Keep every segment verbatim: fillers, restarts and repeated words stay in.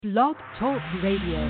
Blog Talk Radio.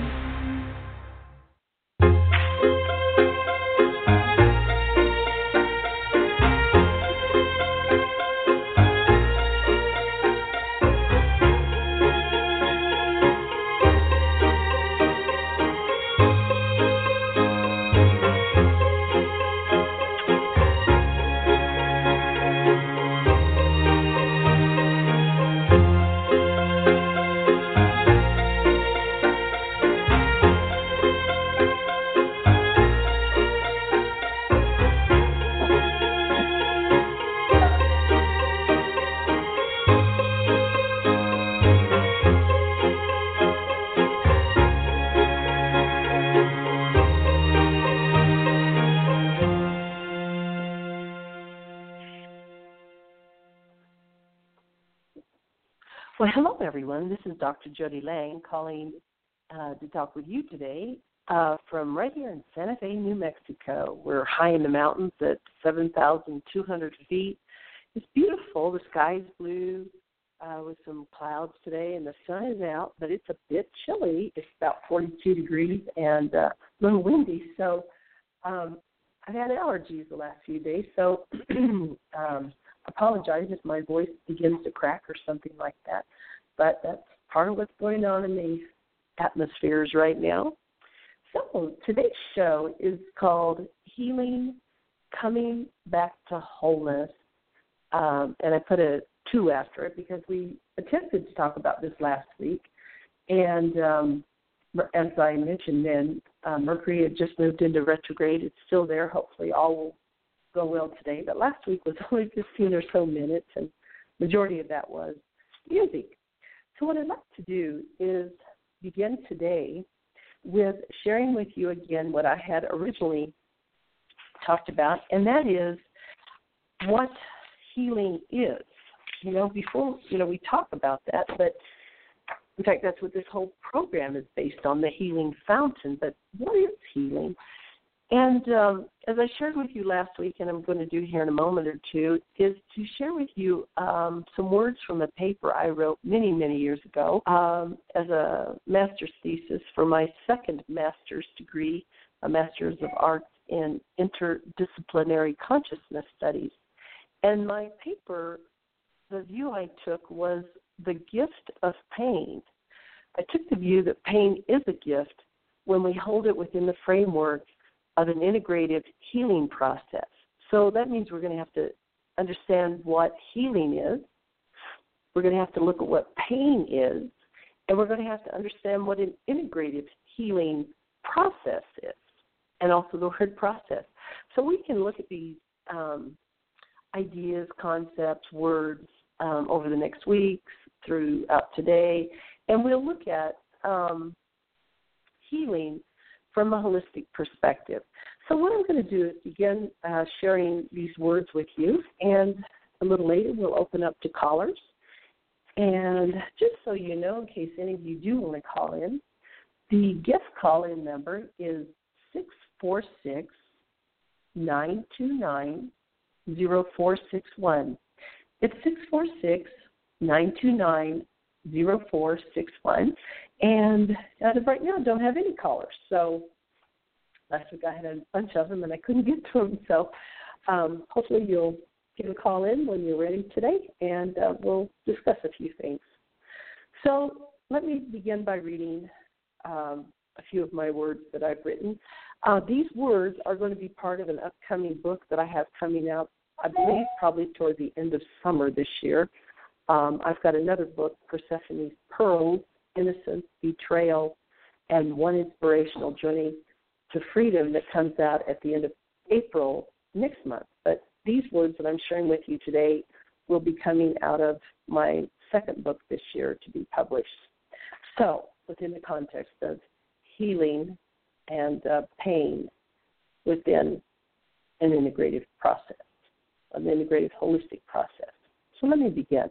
Well, hello, everyone. This is Doctor Jody Lang calling uh, to talk with you today uh, from right here in Santa Fe, New Mexico. We're high in the mountains at seven thousand two hundred feet. It's beautiful. The sky is blue uh, with some clouds today, and the sun is out, but it's a bit chilly. It's about forty-two degrees and uh, a little windy. So um, I've had allergies the last few days, so um apologize if my voice begins to crack or something like that, but that's part of what's going on in the atmospheres right now. So today's show is called Healing, Coming Back to Wholeness, um, and I put a two after it because we attempted to talk about this last week, and um, as I mentioned then, uh, Mercury had just moved into retrograde. It's still there. Hopefully all will go well today, but last week was only fifteen or so minutes, and majority of that was music. So what I'd like to do is begin today with sharing with you again what I had originally talked about, and that is what healing is. You know, before, you know, we talk about that, but in fact, that's what this whole program is based on, the healing fountain. But what is healing? And um, as I shared with you last week, and I'm going to do here in a moment or two, is to share with you um, some words from a paper I wrote many, many years ago um, as a master's thesis for my second master's degree, a Master's of Arts in Interdisciplinary Consciousness Studies. And my paper, the view I took was the gift of pain. I took the view that pain is a gift when we hold it within the framework of an integrative healing process. So that means we're going to have to understand what healing is. We're going to have to look at what pain is, and we're going to have to understand what an integrative healing process is, and also the word process. So we can look at these um, ideas, concepts, words um, over the next weeks, throughout today, and we'll look at um, healing from a holistic perspective. So what I'm going to do is begin uh, sharing these words with you, and a little later we'll open up to callers. And just so you know, in case any of you do want to call in, the guest call-in number is six four six, nine two nine, zero four six one. It's six four six, nine two nine, zero four six one. And as of right now, I don't have any callers. So last week I had a bunch of them, and I couldn't get to them. So um, hopefully you'll give a call in when you're ready today, and uh, we'll discuss a few things. So let me begin by reading um, a few of my words that I've written. Uh, these words are going to be part of an upcoming book that I have coming out, I believe, probably toward the end of summer this year. Um, I've got another book, Persephone's Pearls, Innocence, Betrayal, and One Inspirational Journey to Freedom, that comes out at the end of April next month. But these words that I'm sharing with you today will be coming out of my second book this year to be published. So within the context of healing and uh, pain within an integrative process, an integrative holistic process. So let me begin.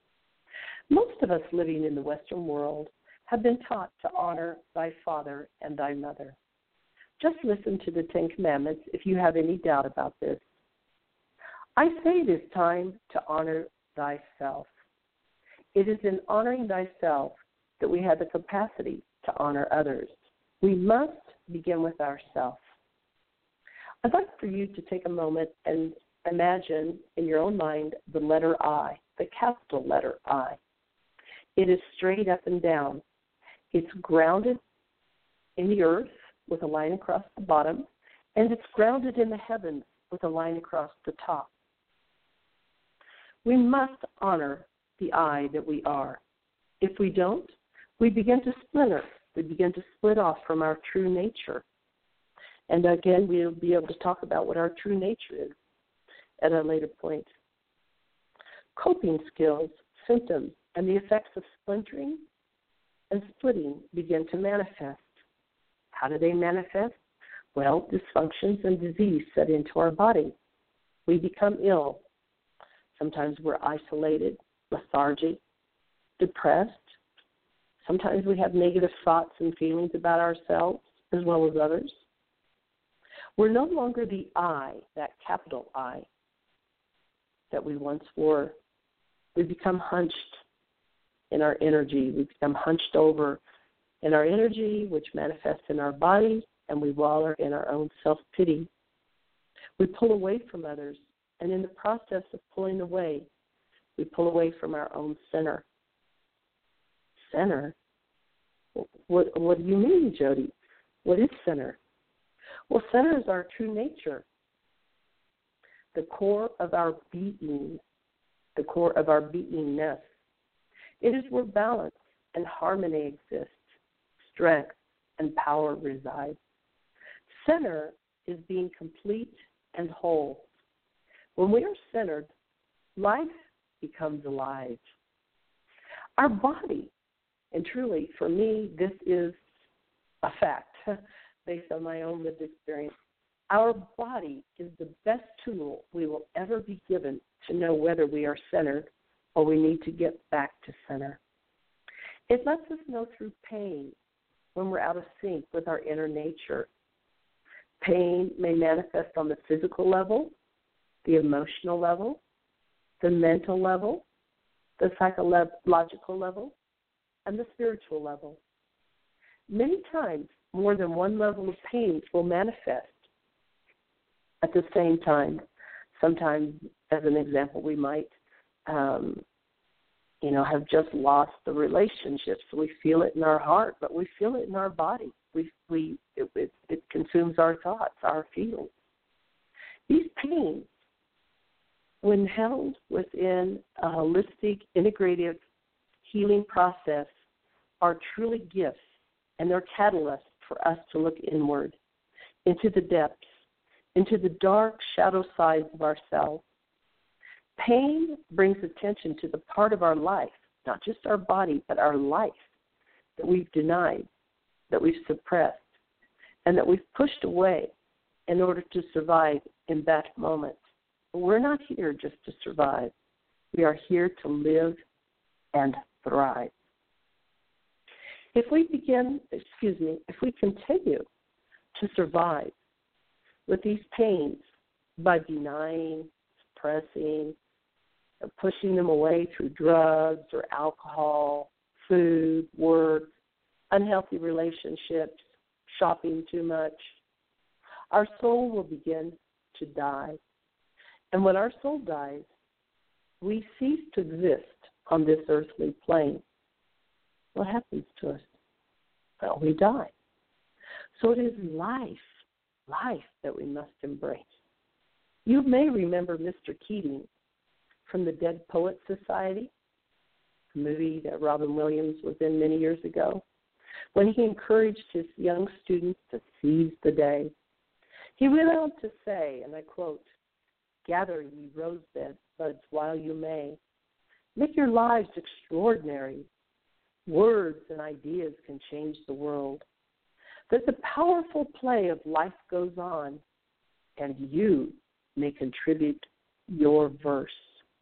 Most of us living in the Western world have been taught to honor thy father and thy mother. Just listen to the Ten Commandments if you have any doubt about this. I say it is time to honor thyself. It is in honoring thyself that we have the capacity to honor others. We must begin with ourselves. I'd like for you to take a moment and imagine in your own mind the letter I, the capital letter I. It is straight up and down. It's grounded in the earth with a line across the bottom, and it's grounded in the heavens with a line across the top. We must honor the I that we are. If we don't, we begin to splinter. We begin to split off from our true nature. And again, we'll be able to talk about what our true nature is at a later point. Coping skills, symptoms, and the effects of splintering and splitting begin to manifest. How do they manifest? Well, dysfunctions and disease set into our body. We become ill. Sometimes we're isolated, lethargic, depressed. Sometimes we have negative thoughts and feelings about ourselves as well as others. We're no longer the I, that capital I, that we once were. We become hunched in our energy. We become hunched over in our energy, which manifests in our body, and we wallow in our own self-pity. We pull away from others, and in the process of pulling away, we pull away from our own center. Center? What, what do you mean, Jody? What is center? Well, center is our true nature, the core of our being, the core of our beingness. It is where balance and harmony exist, strength and power reside. Center is being complete and whole. When we are centered, life becomes alive. Our body, and truly, for me, this is a fact based on my own lived experience, our body is the best tool we will ever be given to know whether we are centered or we need to get back to center. It lets us know through pain when we're out of sync with our inner nature. Pain may manifest on the physical level, the emotional level, the mental level, the psychological level, and the spiritual level. Many times, more than one level of pain will manifest at the same time. Sometimes, as an example, we might, um, you know, have just lost the relationship, so we feel it in our heart, but we feel it in our body. We, we, it, it, it consumes our thoughts, our feelings. These pains, when held within a holistic, integrative healing process, are truly gifts, and they're catalysts for us to look inward, into the depths, into the dark shadow sides of ourselves. Pain brings attention to the part of our life, not just our body, but our life, that we've denied, that we've suppressed, and that we've pushed away in order to survive in that moment. But we're not here just to survive. We are here to live and thrive. If we begin, excuse me, if we continue to survive with these pains by denying, suppressing, or pushing them away through drugs or alcohol, food, work, unhealthy relationships, shopping too much, our soul will begin to die. And when our soul dies, we cease to exist on this earthly plane. What happens to us? Well, we die. So it is life, life that we must embrace. You may remember Mister Keating from the Dead Poets Society, a movie that Robin Williams was in many years ago, when he encouraged his young students to seize the day. He went on to say, and I quote, "Gather ye rosebud buds while you may. Make your lives extraordinary. Words and ideas can change the world. That the powerful play of life goes on, and you may contribute your verse."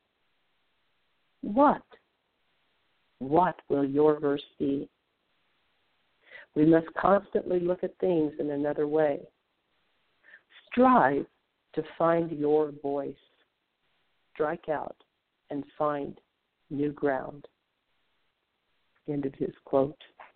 What? What will your verse be? We must constantly look at things in another way. Strive to find your voice. Strike out and find new ground. End of his quote.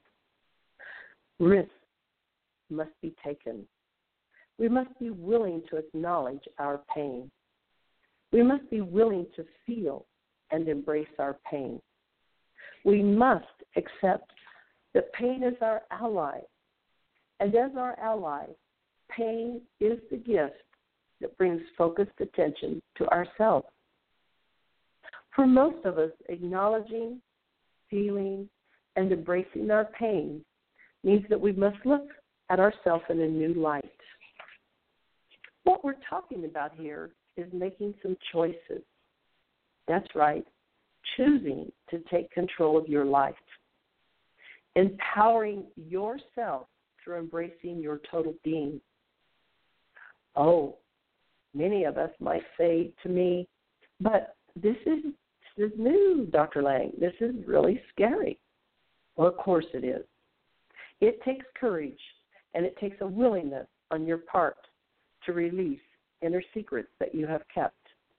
Risks must be taken. We must be willing to acknowledge our pain. We must be willing to feel and embrace our pain. We must accept that pain is our ally. And as our ally, pain is the gift that brings focused attention to ourselves. For most of us, acknowledging, feeling, and embracing our pain means that we must look at ourselves in a new light. What we're talking about here is making some choices. That's right, choosing to take control of your life, empowering yourself through embracing your total being. Oh, many of us might say to me, but this is, this is new, Doctor Lang. This is really scary. Well, of course it is. It takes courage, and it takes a willingness on your part to release inner secrets that you have kept.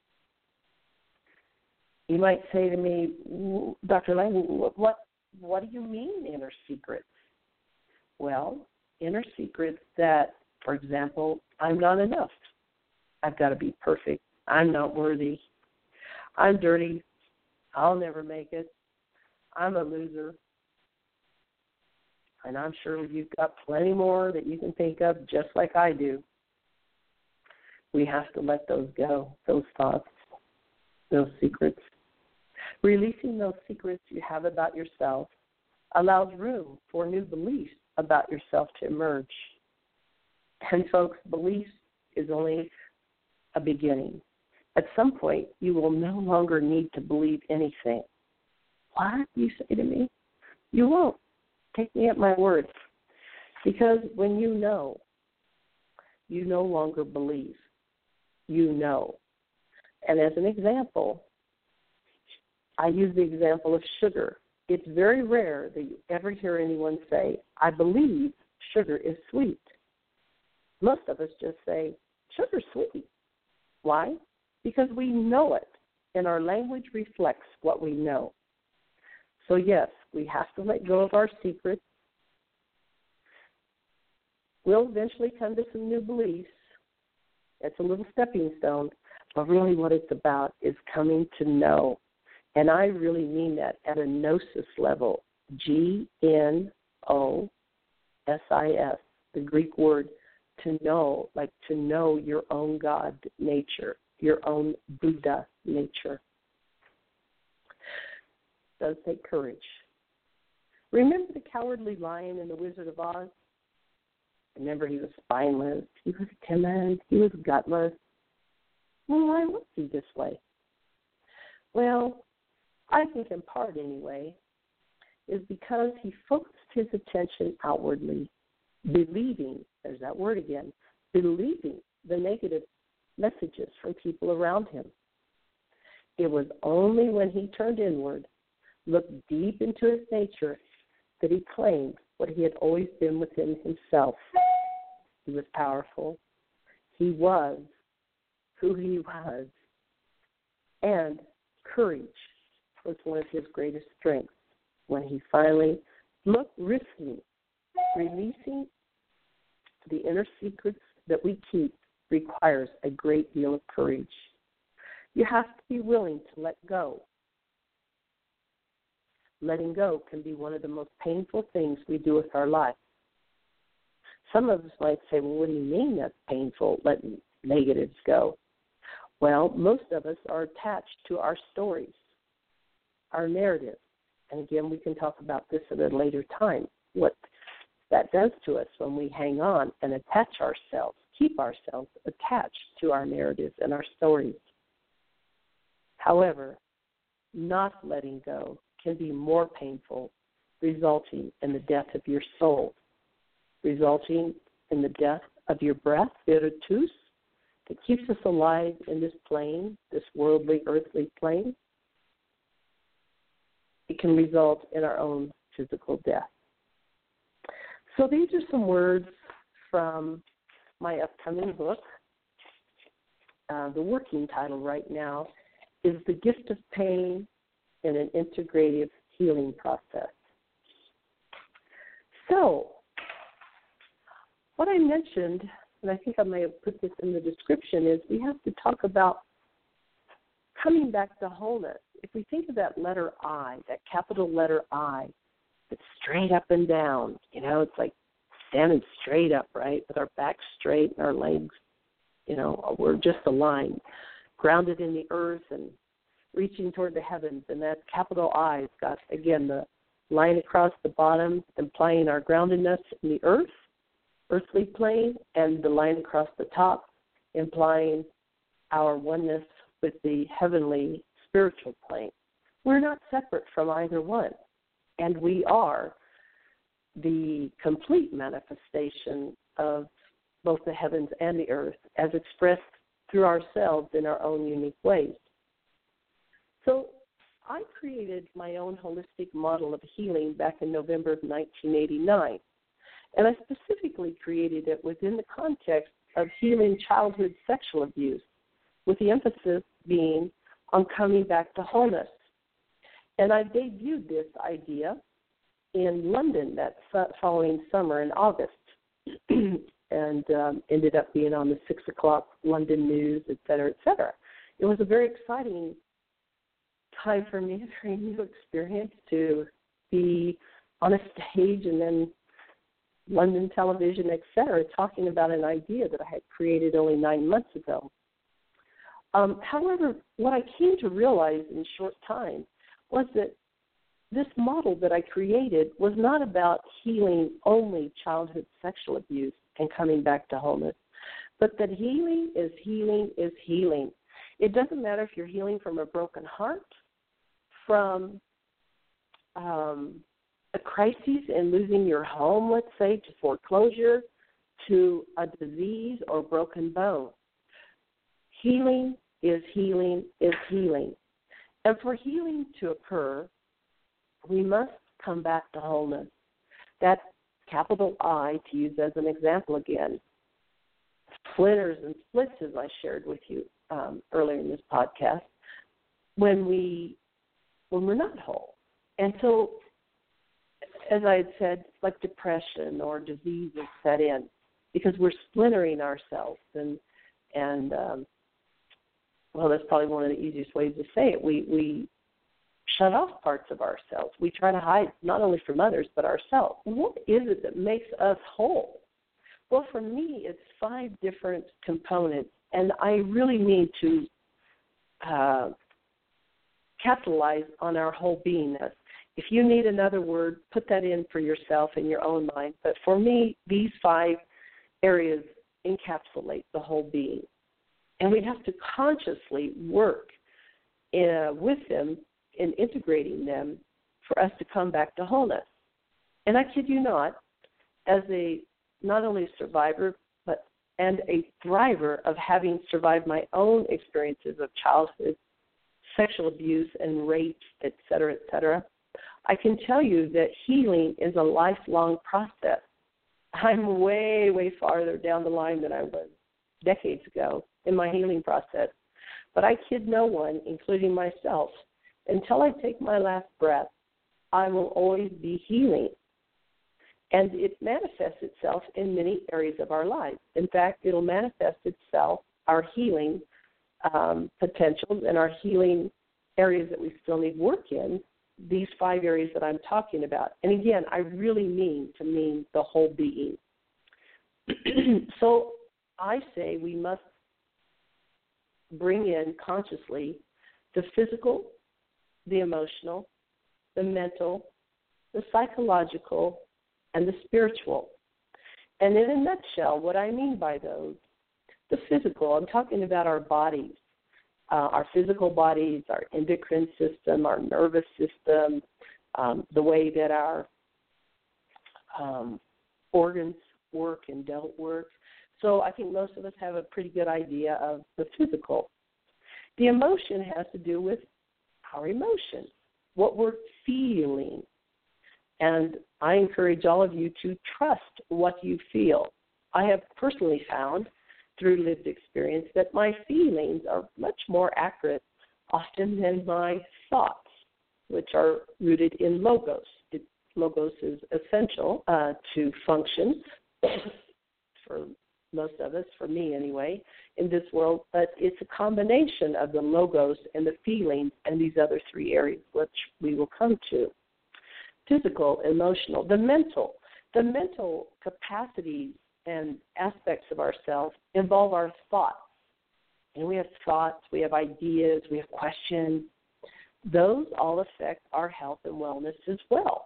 You might say to me, Doctor Lang, what, what do you mean inner secrets? Well, inner secrets that, for example, I'm not enough. I've got to be perfect. I'm not worthy. I'm dirty. I'll never make it. I'm a loser. And I'm sure you've got plenty more that you can think of just like I do. We have to let those go, those thoughts, those secrets. Releasing those secrets you have about yourself allows room for new beliefs about yourself to emerge. And folks, belief is only a beginning. At some point, you will no longer need to believe anything. What, you say to me? You won't. Take me at my word. Because when you know, you no longer believe. You know. And as an example, I use the example of sugar. It's very rare that you ever hear anyone say, I believe sugar is sweet. Most of us just say, sugar's sweet. Why? Because we know it, and our language reflects what we know. So yes, we have to let go of our secrets. We'll eventually come to some new beliefs. It's a little stepping stone, but really what it's about is coming to know. And I really mean that at a gnosis level, G N O S I S, the Greek word to know, like to know your own God nature, your own Buddha nature. It does take courage. Remember the cowardly lion in The Wizard of Oz? Remember, he was spineless, he was timid, he was gutless. Well, why was he this way? Well, I think in part anyway, is because he focused his attention outwardly, believing, there's that word again, believing the negative messages from people around him. It was only when he turned inward, looked deep into his nature, that he claimed what he had always been within himself. He was powerful. He was who he was. And courage was one of his greatest strengths when he finally looked risking, releasing the inner secrets that we keep requires a great deal of courage. You have to be willing to let go. Letting go can be one of the most painful things we do with our life. Some of us might say, well, what do you mean that's painful, letting negatives go? Well, most of us are attached to our stories, our narrative. And again, we can talk about this at a later time, what that does to us when we hang on and attach ourselves, keep ourselves attached to our narratives and our stories. However, not letting go can be more painful, resulting in the death of your soul, resulting in the death of your breath, viritus, that keeps us alive in this plane, this worldly, earthly plane. It can result in our own physical death. So these are some words from my upcoming book. Uh, the working title right now is The Gift of Pain in an Integrative Healing Process. So, what I mentioned, and I think I may have put this in the description, is we have to talk about coming back to wholeness. If we think of that letter I, that capital letter I, it's straight up and down. You know, it's like standing straight up, right, with our back straight and our legs, you know, we're just aligned, grounded in the earth and reaching toward the heavens. And that capital I's got, again, the line across the bottom implying our groundedness in the earth, earthly plane, and the line across the top implying our oneness with the heavenly spiritual plane. We're not separate from either one, and we are the complete manifestation of both the heavens and the earth as expressed through ourselves in our own unique ways. So I created my own holistic model of healing back in November of nineteen eighty-nine, and I specifically created it within the context of healing childhood sexual abuse, with the emphasis being on coming back to wholeness. And I debuted this idea in London that following summer in August and um, ended up being on the six o'clock London news, et cetera, et cetera. It was a very exciting time for me, a very new experience to be on a stage and then London television, et cetera, talking about an idea that I had created only nine months ago. Um, however, what I came to realize in short time was that this model that I created was not about healing only childhood sexual abuse and coming back to wholeness, but that healing is healing is healing. It doesn't matter if you're healing from a broken heart, from um, a crisis in losing your home, let's say, to foreclosure, to a disease or broken bone. Healing is healing is healing. And for healing to occur, we must come back to wholeness. That capital I, to use as an example again, splinters and splits, as I shared with you um, earlier in this podcast, when, we, when we're not whole. And so, as I had said, like depression or diseases set in because we're splintering ourselves and, and um, well, that's probably one of the easiest ways to say it. We we shut off parts of ourselves. We try to hide not only from others, but ourselves. What is it that makes us whole? Well, for me, it's five different components, and I really need to uh, capitalize on our whole beingness. If you need another word, put that in for yourself in your own mind. But for me, these five areas encapsulate the whole being. And we have to consciously work uh, with them in integrating them for us to come back to wholeness. And I kid you not, as a not only a survivor, but and a thriver of having survived my own experiences of childhood sexual abuse and rape, et cetera, et cetera, I can tell you that healing is a lifelong process. I'm way, way farther down the line than I was decades ago in my healing process. But I kid no one, including myself, until I take my last breath, I will always be healing. And it manifests itself in many areas of our lives. In fact, it'll manifest itself, our healing um, potentials and our healing areas that we still need work in, these five areas that I'm talking about. And again, I really mean to mean the whole being. So I say we must bring in consciously the physical, the emotional, the mental, the psychological, and the spiritual. And in a nutshell, what I mean by those, the physical, I'm talking about our bodies, uh, our physical bodies, our endocrine system, our nervous system, um, the way that our um, organs work and don't work. So I think most of us have a pretty good idea of the physical. The emotion has to do with our emotions, what we're feeling. And I encourage all of you to trust what you feel. I have personally found through lived experience that my feelings are much more accurate often than my thoughts, which are rooted in logos. It Logos is essential uh, to function for most of us, for me anyway, in this world, but it's a combination of the Logos and the feelings and these other three areas, which we will come to. Physical, emotional, the mental. The mental capacities and aspects of ourselves involve our thoughts. And we have thoughts, we have ideas, we have questions. Those all affect our health and wellness as well.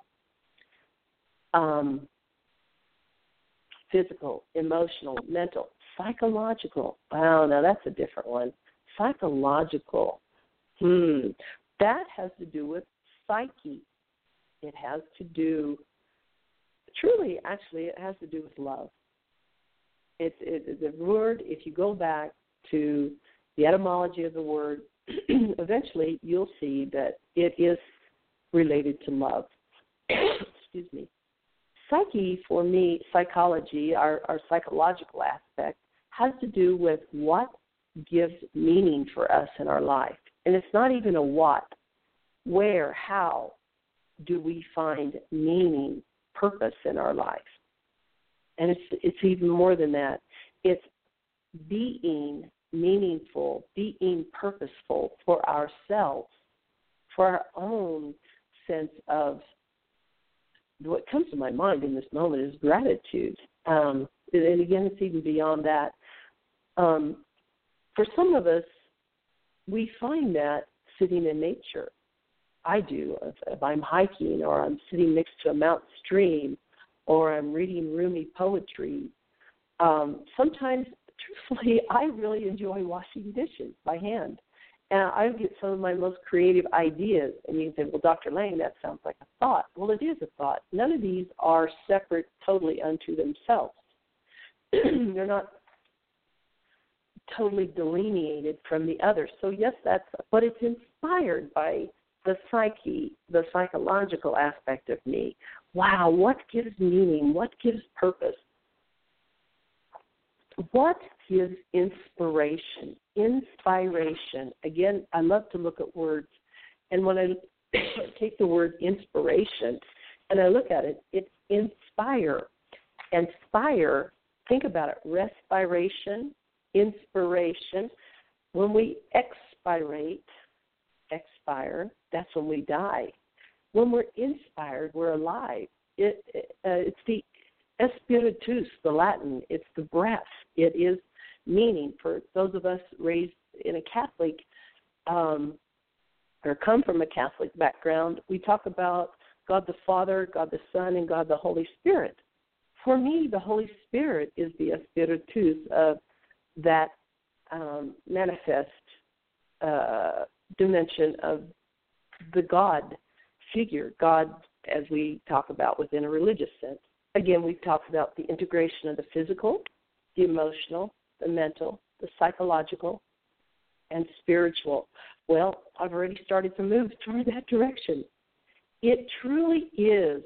Um, physical, emotional, mental, psychological. Wow, now that's a different one. Psychological. Hmm. That has to do with psyche. It has to do, truly, actually, it has to do with love. It's it, the word, if you go back to the etymology of the word, eventually you'll see that it is related to love. Excuse me. Psyche, for me, psychology, our, our psychological aspect, has to do with what gives meaning for us in our life. And it's not even a what. Where, how do we find meaning, purpose in our life? And it's it's even more than that. It's being meaningful, being purposeful for ourselves, for our own sense of, what comes to my mind in this moment is gratitude. Um, and again, it's even beyond that. Um, for some of us, we find that sitting in nature. I do. If, if I'm hiking or I'm sitting next to a mountain stream or I'm reading Rumi poetry, um, sometimes, truthfully, I really enjoy washing dishes by hand. And I get some of my most creative ideas. And you can say, well, Doctor Lang, that sounds like a thought. Well, it is a thought. None of these are separate totally unto themselves. They're not totally delineated from the other. So, yes, that's, but it's inspired by the psyche, the psychological aspect of me. Wow, what gives meaning? What gives purpose? What gives inspiration? Inspiration. Again, I love to look at words. And when I take the word inspiration and I look at it, it's inspire. Inspire, think about it, respiration, inspiration. When we expirate, expire, that's when we die. When we're inspired, we're alive. It, uh, it's the espiritus, the Latin. It's the breath. It is meaning. For those of us raised in a Catholic um, or come from a Catholic background, we talk about God the Father, God the Son, and God the Holy Spirit. For me, the Holy Spirit is the espiritus of that um, manifest uh, dimension of the God figure, God as we talk about within a religious sense. Again, we've talked about the integration of the physical, the emotional, the mental, the psychological, and spiritual. Well, I've already started to move toward that direction. It truly is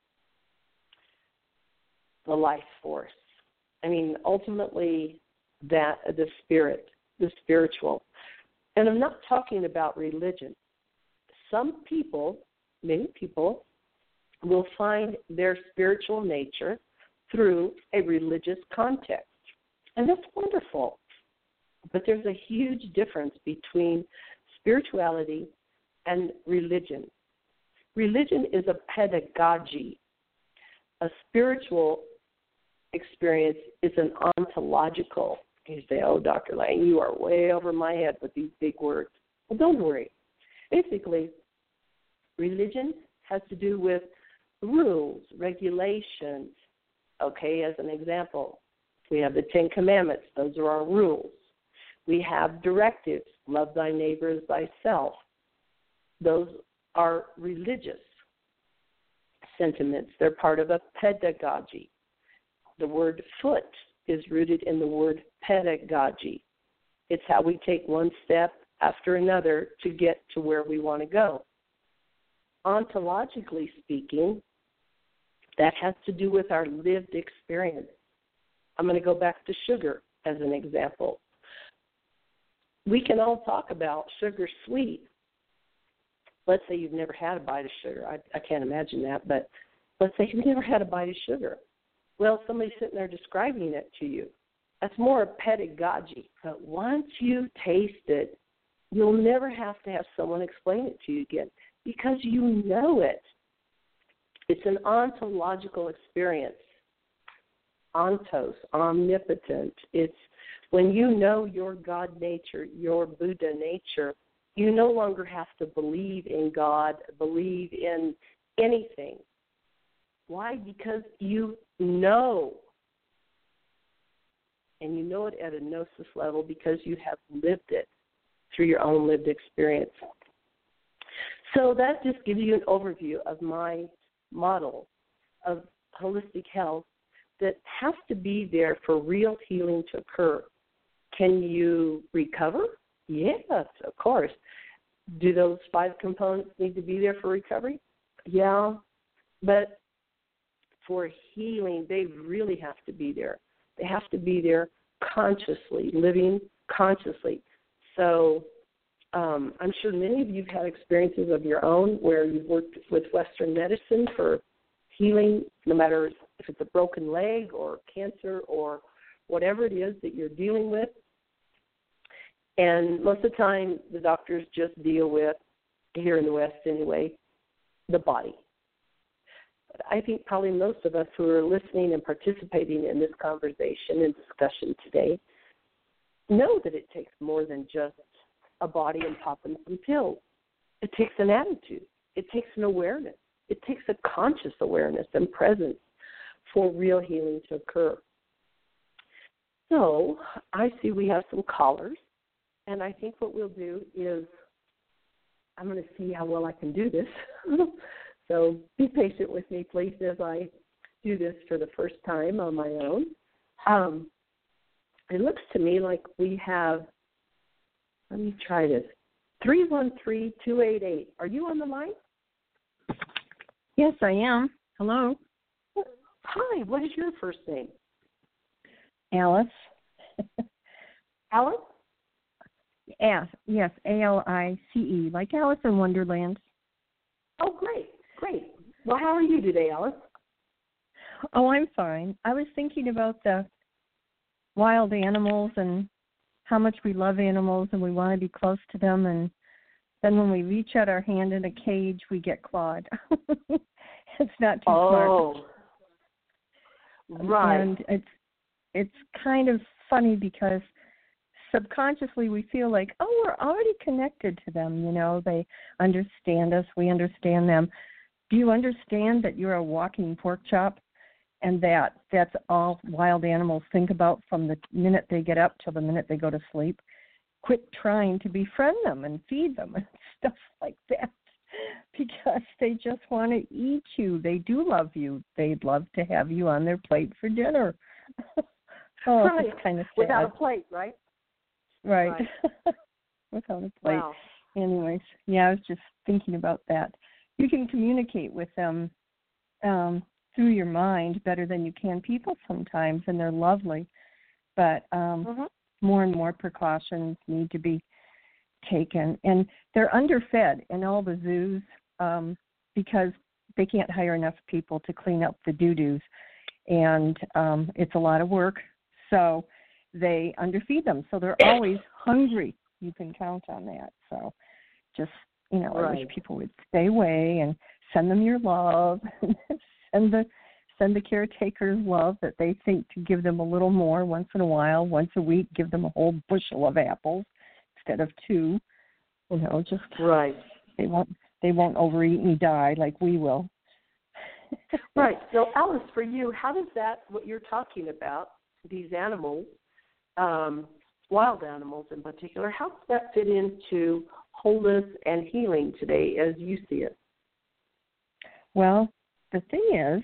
the life force. I mean, ultimately, that the spirit, the spiritual. And I'm not talking about religion. Some people, many people, will find their spiritual nature through a religious context. And that's wonderful. But there's a huge difference between spirituality and religion. Religion is a pedagogy. A spiritual experience is an ontological. You say, oh, Doctor Lang, you are way over my head with these big words. Well, don't worry. Basically, religion has to do with rules, regulations. Okay, as an example, we have the Ten Commandments. Those are our rules. We have directives, love thy neighbor as thyself. Those are religious sentiments. They're part of a pedagogy. The word foot is rooted in the word pedagogy. It's how we take one step after another to get to where we want to go. Ontologically speaking, that has to do with our lived experience. I'm going to go back to sugar as an example. We can all talk about sugar sweet. Let's say you've never had a bite of sugar. I, I can't imagine that, but Let's say you've never had a bite of sugar. Well, somebody's sitting there describing it to you. That's more pedagogy. But once you taste it, you'll never have to have someone explain it to you again because you know it. It's an ontological experience. Ontos, omnipotent. It's when you know your God nature, your Buddha nature, you no longer have to believe in God, believe in anything. Why? Because you know. And you know it at a gnosis level because you have lived it through your own lived experience. So that just gives you an overview of my model of holistic health that has to be there for real healing to occur. Can you recover? Yes, of course. Do those five components need to be there for recovery? Yeah, but for healing, they really have to be there. They have to be there consciously, living consciously. So um, I'm sure many of you have had experiences of your own where you've worked with Western medicine for healing, no matter if it's a broken leg or cancer or whatever it is that you're dealing with. And most of the time, the doctors just deal with, here in the West anyway, the body. But I think probably most of us who are listening and participating in this conversation and discussion today know that it takes more than just a body and popping some pills. It takes an attitude. It takes an awareness. It takes a conscious awareness and presence for real healing to occur. So I see we have some callers, and I think what we'll do is I'm going to see how well I can do this. So be patient with me, please, as I do this for the first time on my own. Um, it looks to me like we have, let me try this, three one three, two eight eight. Are you on the line? Yes, I am. Hello. Hi, what is your first name? Alice. Alice? Yes, yes, A L I C E, like Alice in Wonderland. Oh, great, great. Well, how are you today, Alice? Oh, I'm fine. I was thinking about the wild animals and how much we love animals and we want to be close to them, and then when we reach out our hand in a cage, we get clawed. It's not too oh. smart. Oh, right. And it's it's kind of funny because subconsciously we feel like, oh, we're already connected to them, you know, they understand us, we understand them. Do you understand that you're a walking pork chop and that that's all wild animals think about from the minute they get up till the minute they go to sleep? Quit trying to befriend them and feed them and stuff like that because they just want to eat you. They do love you. They'd love to have you on their plate for dinner. Oh, right. It's kind of sad. Without a plate, right? Right. right. Without a plate. Wow. Anyways, yeah, I was just thinking about that. You can communicate with them um, through your mind better than you can people sometimes, and they're lovely. But um, mm-hmm. more and more precautions need to be taken. And they're underfed in all the zoos um, because they can't hire enough people to clean up the doo-doos. And um, it's a lot of work. So they underfeed them. So they're always hungry. You can count on that. So just, you know, right. I wish people would stay away and send them your love. send the send the caretakers love that they think to give them a little more once in a while. Once a week, give them a whole bushel of apples instead of two. You know, just right. They won't they won't overeat and die like we will. Right. So, Alice, for you, how does that, what you're talking about, these animals, um, wild animals in particular, how does that fit into wholeness and healing today as you see it? Well, the thing is,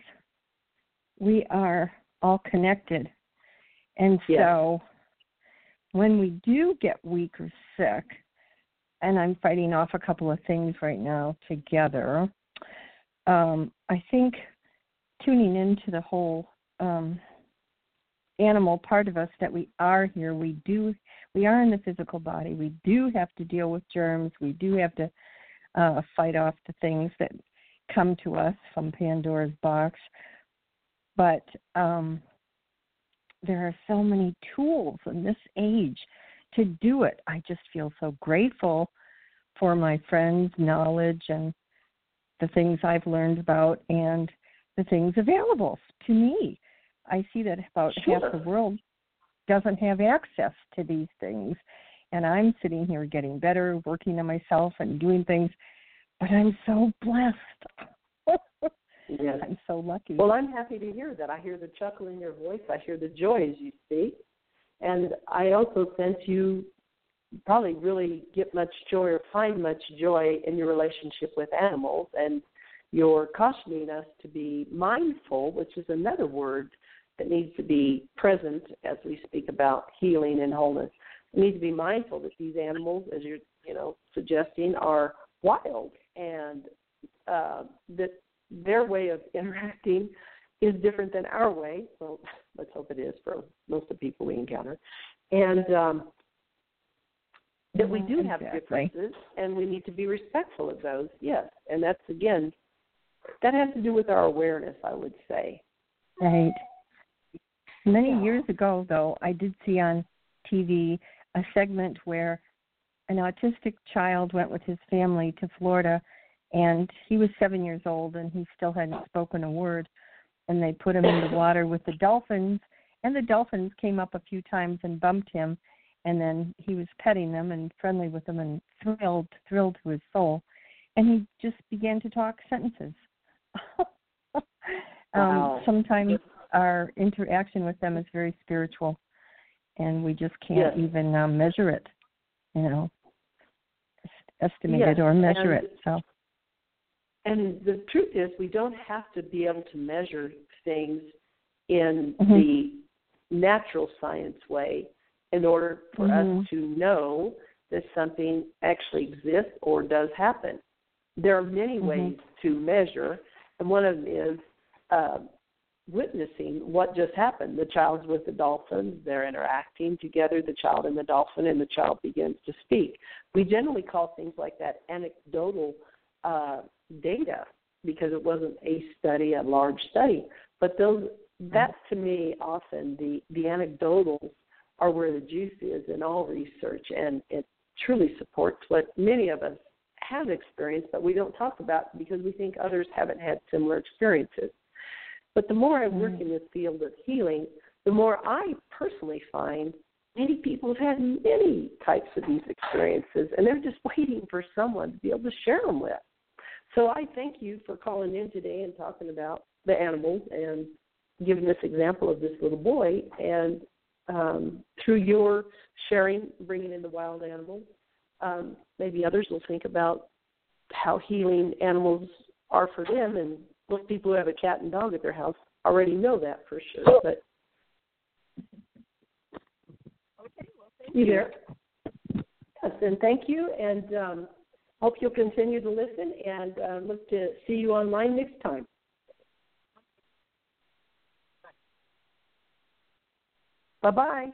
we are all connected. And yes. so when we do get weak or sick, and I'm fighting off a couple of things right now together, um, I think tuning into the whole um, animal part of us that we are here, we do, we are in the physical body. We do have to deal with germs. We do have to uh, fight off the things that come to us from Pandora's box. But um, there are so many tools in this age to do it. I just feel so grateful for my friends' knowledge and the things I've learned about and the things available to me. I see that about Sure. half the world doesn't have access to these things. And I'm sitting here getting better, working on myself and doing things, but I'm so blessed. Yes. I'm so lucky. Well, I'm happy to hear that. I hear the chuckle in your voice. I hear the joy as you speak. And I also sense you probably really get much joy or find much joy in your relationship with animals. And you're cautioning us to be mindful, which is another word that needs to be present as we speak about healing and wholeness. We need to be mindful that these animals, as you're, you know, suggesting, are wild, and uh, that their way of interacting is different than our way. Well, let's hope it is for most of the people we encounter. And um, that we do have Exactly. differences, and we need to be respectful of those, yes. And that's, again, that has to do with our awareness, I would say. Right. Many years ago, though, I did see on T V a segment where an autistic child went with his family to Florida, and he was seven years old, and he still hadn't spoken a word. And they put him in the water with the dolphins, and the dolphins came up a few times and bumped him, and then he was petting them and friendly with them and thrilled, thrilled to his soul. And he just began to talk sentences. um, Wow. Sometimes our interaction with them is very spiritual, and we just can't Yes. even um, measure it, you know, estimate Yes, it or measure and- it. So, And the truth is, we don't have to be able to measure things in Mhm. the natural science way in order for Mhm. us to know that something actually exists or does happen. There are many Mhm. ways to measure, and one of them is uh, witnessing what just happened. The child's with the dolphins, they're interacting together, the child and the dolphin, and the child begins to speak. We generally call things like that anecdotal uh, data because it wasn't a study, a large study. But those, that's to me often the, the anecdotals are where the juice is in all research, and it truly supports what many of us have experienced, but we don't talk about because we think others haven't had similar experiences. But the more I work Mm. in this field of healing, the more I personally find many people have had many types of these experiences, and they're just waiting for someone to be able to share them with. So I thank you for calling in today and talking about the animals and giving this example of this little boy. And um, through your sharing, bringing in the wild animals, um, maybe others will think about how healing animals are for them. And most people who have a cat and dog at their house already know that for sure. But Okay, well, thank you there? Yes, and thank you. And um, hope you'll continue to listen, and uh, look to see you online next time. Bye-bye.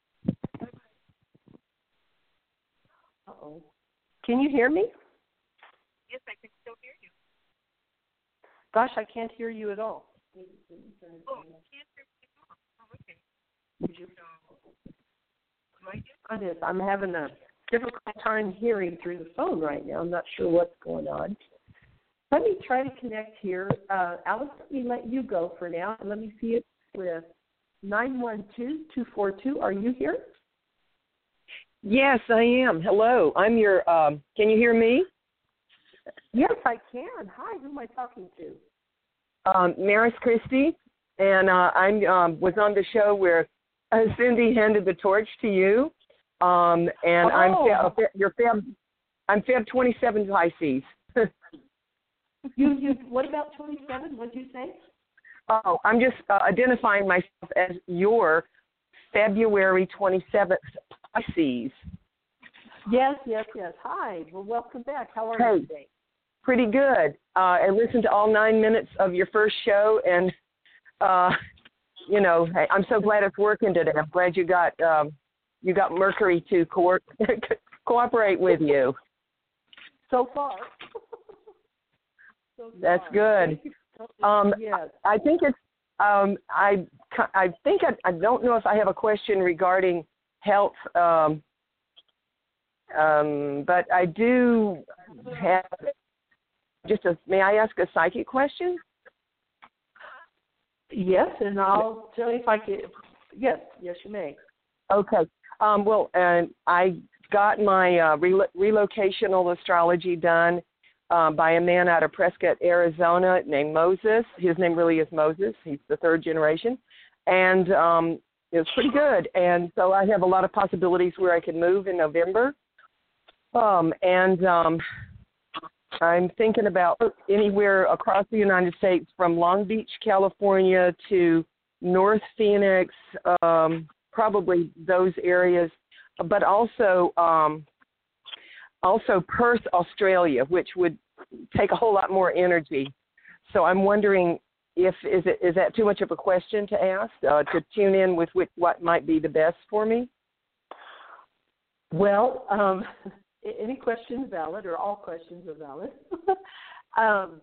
Uh-oh. Can you hear me? Yes, I can still hear you. Gosh, I can't hear you at all. Oh, you can't hear me at all. Oh, okay. Did you? Right? On this, I'm having a difficult time hearing through the phone right now. I'm not sure what's going on. Let me try to connect here. Uh, Alice, let me let you go for now. Let me see it with nine one two, two four two. Are you here? Yes, I am. Hello. I'm your, um, can you hear me? Yes, I can. Hi, who am I talking to? Um, Maris Christie, and uh, I um, was on the show where uh, Cindy handed the torch to you, um, and Oh. I'm fa- uh, your Feb, I'm Feb twenty-seven Pisces. you, you, what about twenty-seven? What did you say? Oh, I'm just uh, identifying myself as your February twenty-seventh Pisces. Yes, yes, yes. Hi. Well, welcome back. How are Hey. you today? Pretty good. Uh, I listened to all nine minutes of your first show, and, uh, you know, hey, I'm so glad it's working today. I'm glad you got um, you got Mercury to co- cooperate with you. So far. so That's far. good. Um, yes. I think it's. Um, I I think I, I don't know if I have a question regarding health, um, um, but I do have just a. May I ask a psychic question? Yes, and I'll tell you if I can. Yes, yes, you may. Okay. Um, well, and I got my uh, rel- relocational astrology done uh, by a man out of Prescott, Arizona, named Moses. His name really is Moses. He's the third generation, and um, it was pretty good. And so I have a lot of possibilities where I can move in November. Um, and um, I'm thinking about anywhere across the United States, from Long Beach, California, to North Phoenix, um, probably those areas, but also um, also Perth, Australia, which would take a whole lot more energy. So I'm wondering if is it is that too much of a question to ask uh, to tune in with which, what might be the best for me? Well, um, any questions valid, or all questions are valid. um,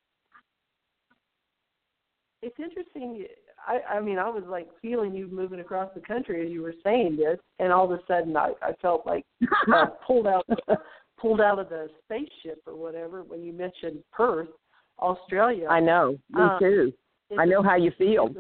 it's interesting. I, I mean, I was like feeling you moving across the country as you were saying this, and all of a sudden I, I felt like uh, pulled out pulled out of the spaceship or whatever when you mentioned Perth, Australia. I know, me um, too. I know how you feel.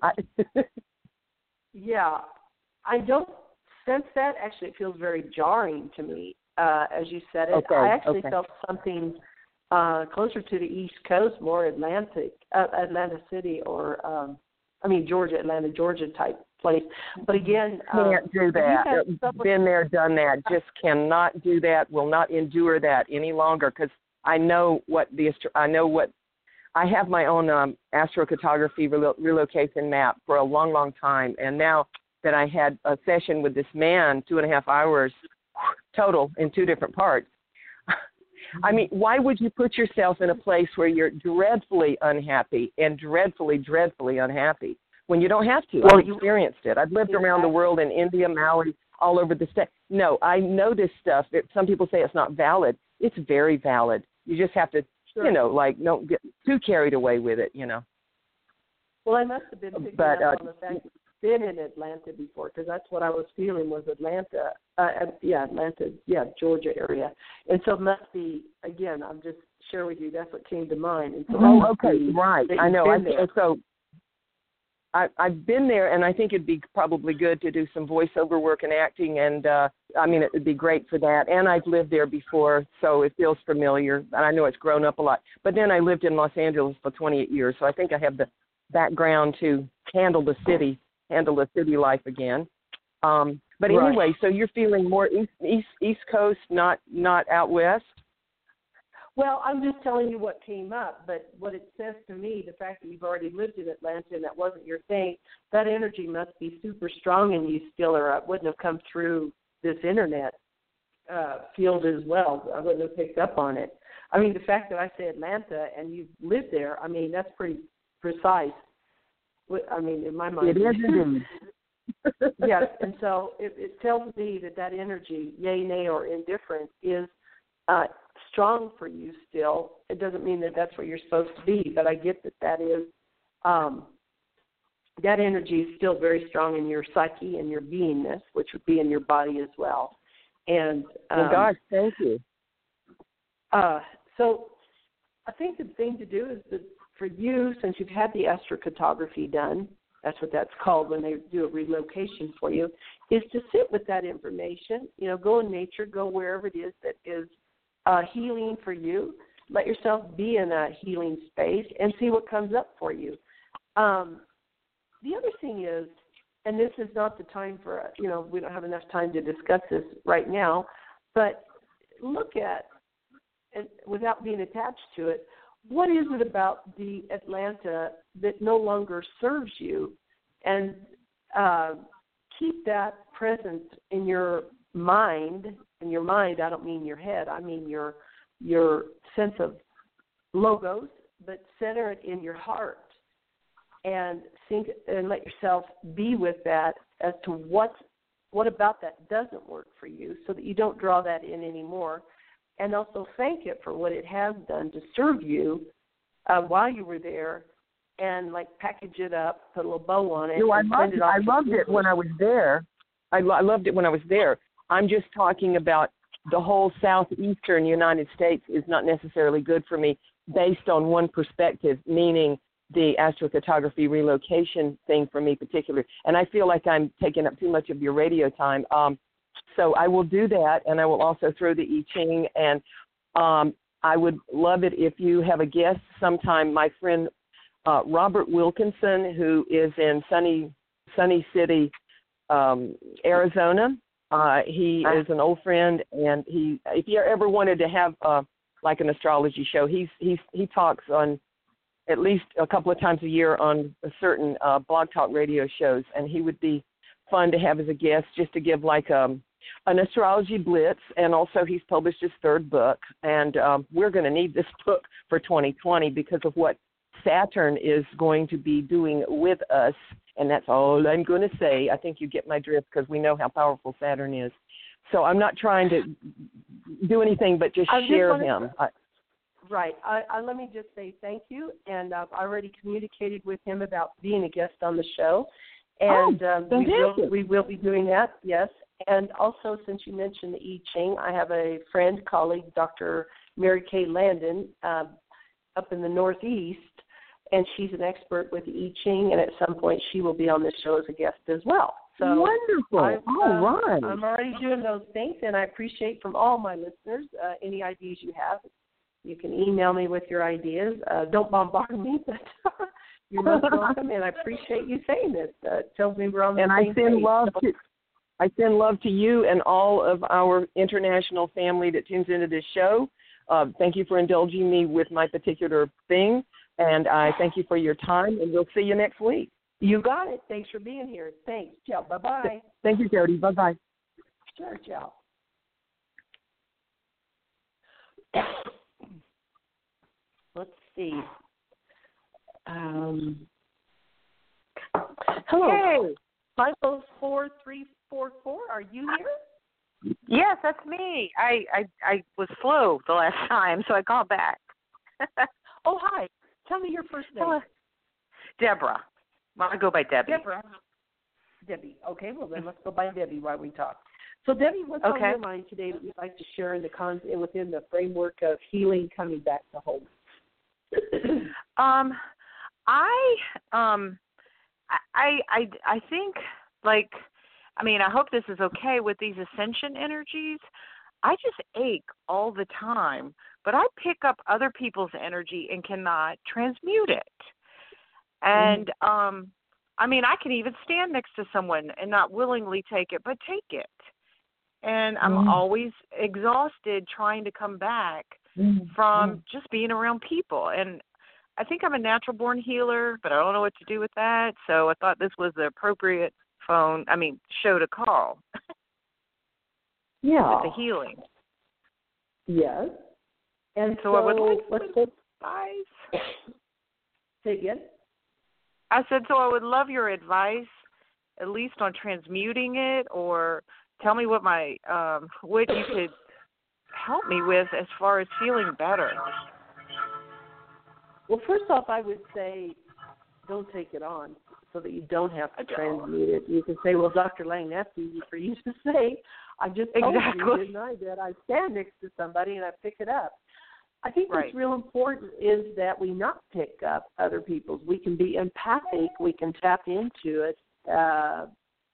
Yeah, I don't sense that. Actually, it feels very jarring to me uh, as you said it. Okay, I actually okay. felt something uh, closer to the East Coast, more Atlantic, uh, Atlanta City, or um, I mean Georgia, Atlanta, Georgia type place. But again, um, can't do that. Been there, done that. Just cannot do that. Will not endure that any longer, because I know what the I know what I have my own um, astrocartography relo- relocation map for a long, long time, and now that I had a session with this man, two and a half hours total in two different parts. I mean, why would you put yourself in a place where you're dreadfully unhappy and dreadfully, dreadfully unhappy when you don't have to? Well, I've experienced it. I've lived exactly. around the world, in India, Maui, all over the state. No, I know this stuff. It, some people say it's not valid. It's very valid. You just have to, sure. you know, like, don't get too carried away with it, you know. Well, I must have been picking but, up uh, on the fact that you've been in Atlanta before, because that's what I was feeling was Atlanta. Uh, yeah, Atlanta, yeah, Georgia area. And so it must be, again, I'm just sharing with you, that's what came to mind. And so oh, okay, right. I know. I, there. so I, I've been there, and I think it'd be probably good to do some voiceover work and acting, and uh, I mean, it would be great for that. And I've lived there before, so it feels familiar, and I know it's grown up a lot. But then I lived in Los Angeles for twenty-eight years, so I think I have the background to handle the city, handle the city life again. Um, but right. anyway, so you're feeling more east, east, east coast, not not out west? Well, I'm just telling you what came up, but what it says to me, the fact that you've already lived in Atlanta and that wasn't your thing, that energy must be super strong in you still, or it wouldn't have come through this internet uh, field as well. I wouldn't have picked up on it. I mean, the fact that I say Atlanta and you've lived there, I mean, that's pretty precise. I mean, in my mind. It is indeed. Yes, and so it, it tells me that that energy, yay, nay, or indifferent, is uh, strong for you still. It doesn't mean that that's where you're supposed to be, but I get that that is, um, that energy is still very strong in your psyche and your beingness, which would be in your body as well. And um, well, gosh, thank you. Uh, so I think the thing to do is that for you, since you've had the astrocartography done, that's what that's called when they do a relocation for you, is to sit with that information. You know, go in nature, go wherever it is that is uh, healing for you. Let yourself be in a healing space and see what comes up for you. Um, the other thing is, and this is not the time for, you know, we don't have enough time to discuss this right now, but look at, and without being attached to it, what is it about the Atlanta that no longer serves you? And uh, keep that present in your mind. In your mind, I don't mean your head. I mean your your sense of logos, but center it in your heart and think and let yourself be with that as to what what about that doesn't work for you, so that you don't draw that in anymore. And also thank it for what it has done to serve you uh, while you were there and, like, package it up, put a little bow on it. No, I and loved send it. it off I to loved it people. when I was there. I, lo- I loved it when I was there. I'm just talking about the whole southeastern United States is not necessarily good for me based on one perspective, meaning the astrophotography relocation thing for me particularly. And I feel like I'm taking up too much of your radio time. Um, so I will do that, and I will also throw the I Ching. And um, I would love it if you have a guest sometime. My friend uh, Robert Wilkinson, who is in sunny, sunny City, um, Arizona, uh, he is an old friend, and he, if you ever wanted to have uh, like an astrology show, he's he's he talks on at least a couple of times a year on a certain uh, blog talk radio shows, and he would be fun to have as a guest just to give like um, an astrology blitz. And also he's published his third book, and um, we're going to need this book for twenty twenty because of what Saturn is going to be doing with us, and that's all I'm going to say. I think you get my drift because we know how powerful Saturn is. So I'm not trying to do anything but just I share just him. I, Right. I, I, let me just say thank you, and I've already communicated with him about being a guest on the show, and oh, um, we, will, we will be doing that, yes. And also, since you mentioned the I Ching, I have a friend, colleague, Doctor Mary Kay Landon, uh, up in the Northeast, and she's an expert with the I Ching, and at some point she will be on this show as a guest as well. So wonderful. I've, All uh, right. I'm already doing those things, and I appreciate from all my listeners uh, any ideas you have. You can email me with your ideas. Uh, don't bombard me, but you're most welcome, and I appreciate you saying this. Uh, it tells me we're on the and same I send page. love to I send love to you and all of our international family that tunes into this show. Uh, thank you for indulging me with my particular thing, and I thank you for your time, and we'll see you next week. You got it. Thanks for being here. Thanks. Ciao. Bye-bye. Thank you, Jody. Bye-bye. Sure, ciao. Let's see. Um, hello. Hey. five oh four, three four four. Are you here? Yes, that's me. I, I I was slow the last time, so I called back. Oh, hi. Tell me your first name. Hello. Deborah. Well, I go by Debbie. Deborah. Debbie. Okay, well then let's go by Debbie while we talk. So Debbie, what's Okay. on your mind today that you'd like to share in the con- within the framework of healing, coming back to home? um, I um, I I I think like, I mean, I hope this is okay with these ascension energies. I just ache all the time, but I pick up other people's energy and cannot transmute it. And mm. um, I mean, I can even stand next to someone and not willingly take it, but take it. And I'm mm. always exhausted trying to come back mm. from mm. just being around people. And I think I'm a natural-born healer, but I don't know what to do with that. So I thought this was the appropriate phone, I mean, show to call. Yeah. With the healing. Yes. And so, so I would like let's some advice. Say again? I said, so I would love your advice, at least on transmuting it, or tell me what my um, what you could help me with as far as feeling better. Well, first off, I would say don't take it on so that you don't have to transmute it. You can say, well, Doctor Lang, that's easy for you to say. I just told exactly. you, didn't I, that I stand next to somebody and I pick it up. I think right. what's real important is that we not pick up other people's. We can be empathic. We can tap into it. Uh,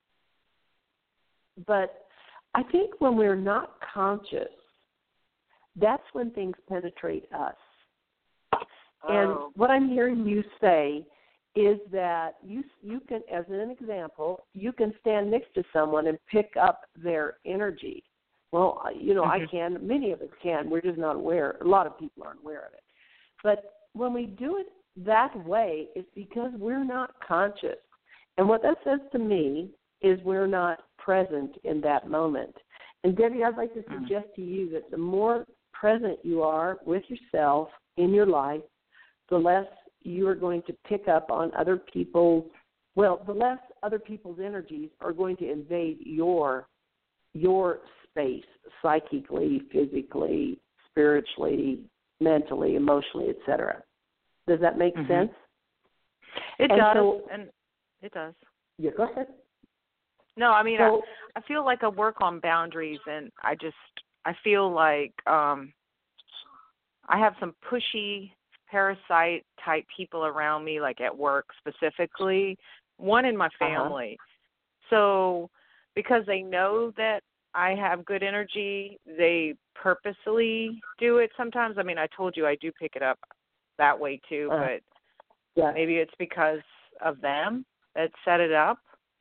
but I think when we're not conscious, that's when things penetrate us. Oh. And what I'm hearing you say is that you you can, as an example, you can stand next to someone and pick up their energy. Well, you know, mm-hmm. I can. Many of us can. We're just not aware. A lot of people aren't aware of it. But when we do it that way, it's because we're not conscious. And what that says to me is we're not present in that moment. And, Debbie, I'd like to suggest mm-hmm. to you that the more present you are with yourself in your life, the less you are going to pick up on other people's, well, the less other people's energies are going to invade your your space, psychically, physically, spiritually, mentally, emotionally, et cetera. Does that make mm-hmm. sense? It and does, so, and it does. Yeah, go ahead. No, I mean, so, I, I feel like I work on boundaries, and I just, I feel like um, I have some pushy parasite-type people around me, like at work specifically, one in my family. Uh-huh. So because they know that I have good energy, they purposely do it sometimes. I mean, I told you I do pick it up that way too, uh, but yeah. maybe it's because of them that set it up.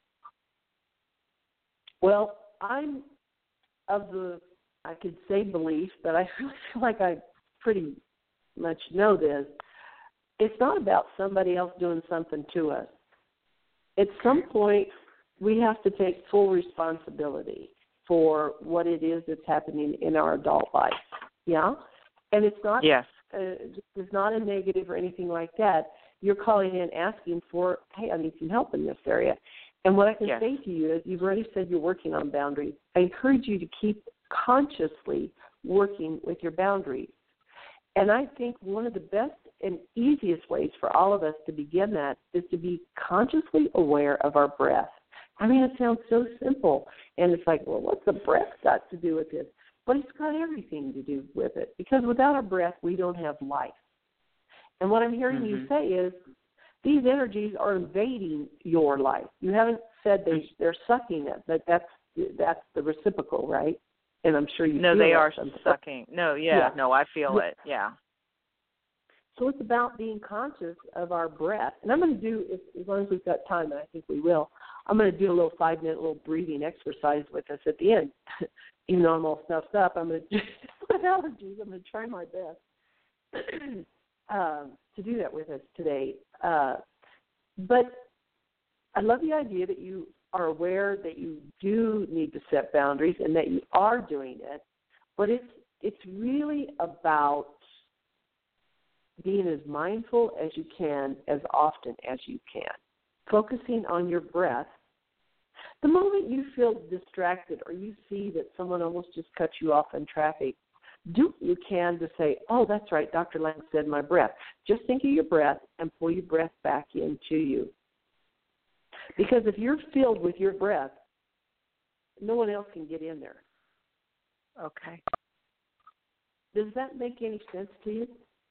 Well, I'm of the, I could say belief, but I really feel like I pretty much know this. It's not about somebody else doing something to us. At some point, we have to take full responsibility for what it is that's happening in our adult life. Yeah? And it's not, yes. uh, it's not a negative or anything like that. You're calling in asking for, hey, I need some help in this area. And what I can yes. say to you is, you've already said you're working on boundaries. I encourage you to keep consciously working with your boundaries. And I think one of the best and easiest ways for all of us to begin that is to be consciously aware of our breath. I mean, it sounds so simple. And it's like, well, what's the breath got to do with this? But it's got everything to do with it. Because without our breath, we don't have life. And what I'm hearing mm-hmm. you say is, these energies are invading your life. You haven't said they, they're sucking it, but that's that's the reciprocal, right? And I'm sure you No, feel they that are sometimes. sucking. No, yeah, yeah, no, I feel it, yeah. So it's about being conscious of our breath. And I'm going to do, if, as long as we've got time, and I think we will, I'm going to do a little five-minute little breathing exercise with us at the end. Even though I'm all stuffed up, I'm going to, with allergies, I'm going to try my best um, to do that with us today. Uh, but I love the idea that you are aware that you do need to set boundaries and that you are doing it. But it's it's really about being as mindful as you can, as often as you can, focusing on your breath. The moment you feel distracted or you see that someone almost just cut you off in traffic, do what you can to say, oh, that's right, Doctor Lang said my breath. Just think of your breath and pull your breath back into you. Because if you're filled with your breath, no one else can get in there. Okay. Does that make any sense to you?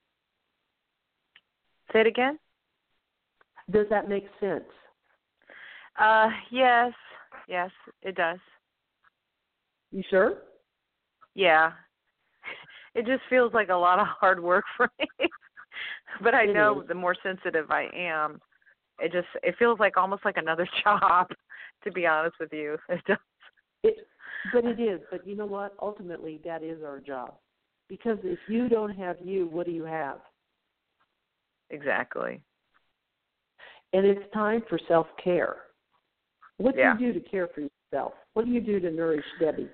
Say it again? Does that make sense? Uh, yes. Yes, it does. You sure? Yeah. It just feels like a lot of hard work for me. But I it know is. The more sensitive I am, it just it feels like almost like another job, to be honest with you. It does. It, but it is. But you know what? Ultimately, that is our job. Because if you don't have you, what do you have? Exactly. And it's time for self-care. What do yeah. you do to care for yourself? What do you do to nourish Debbie?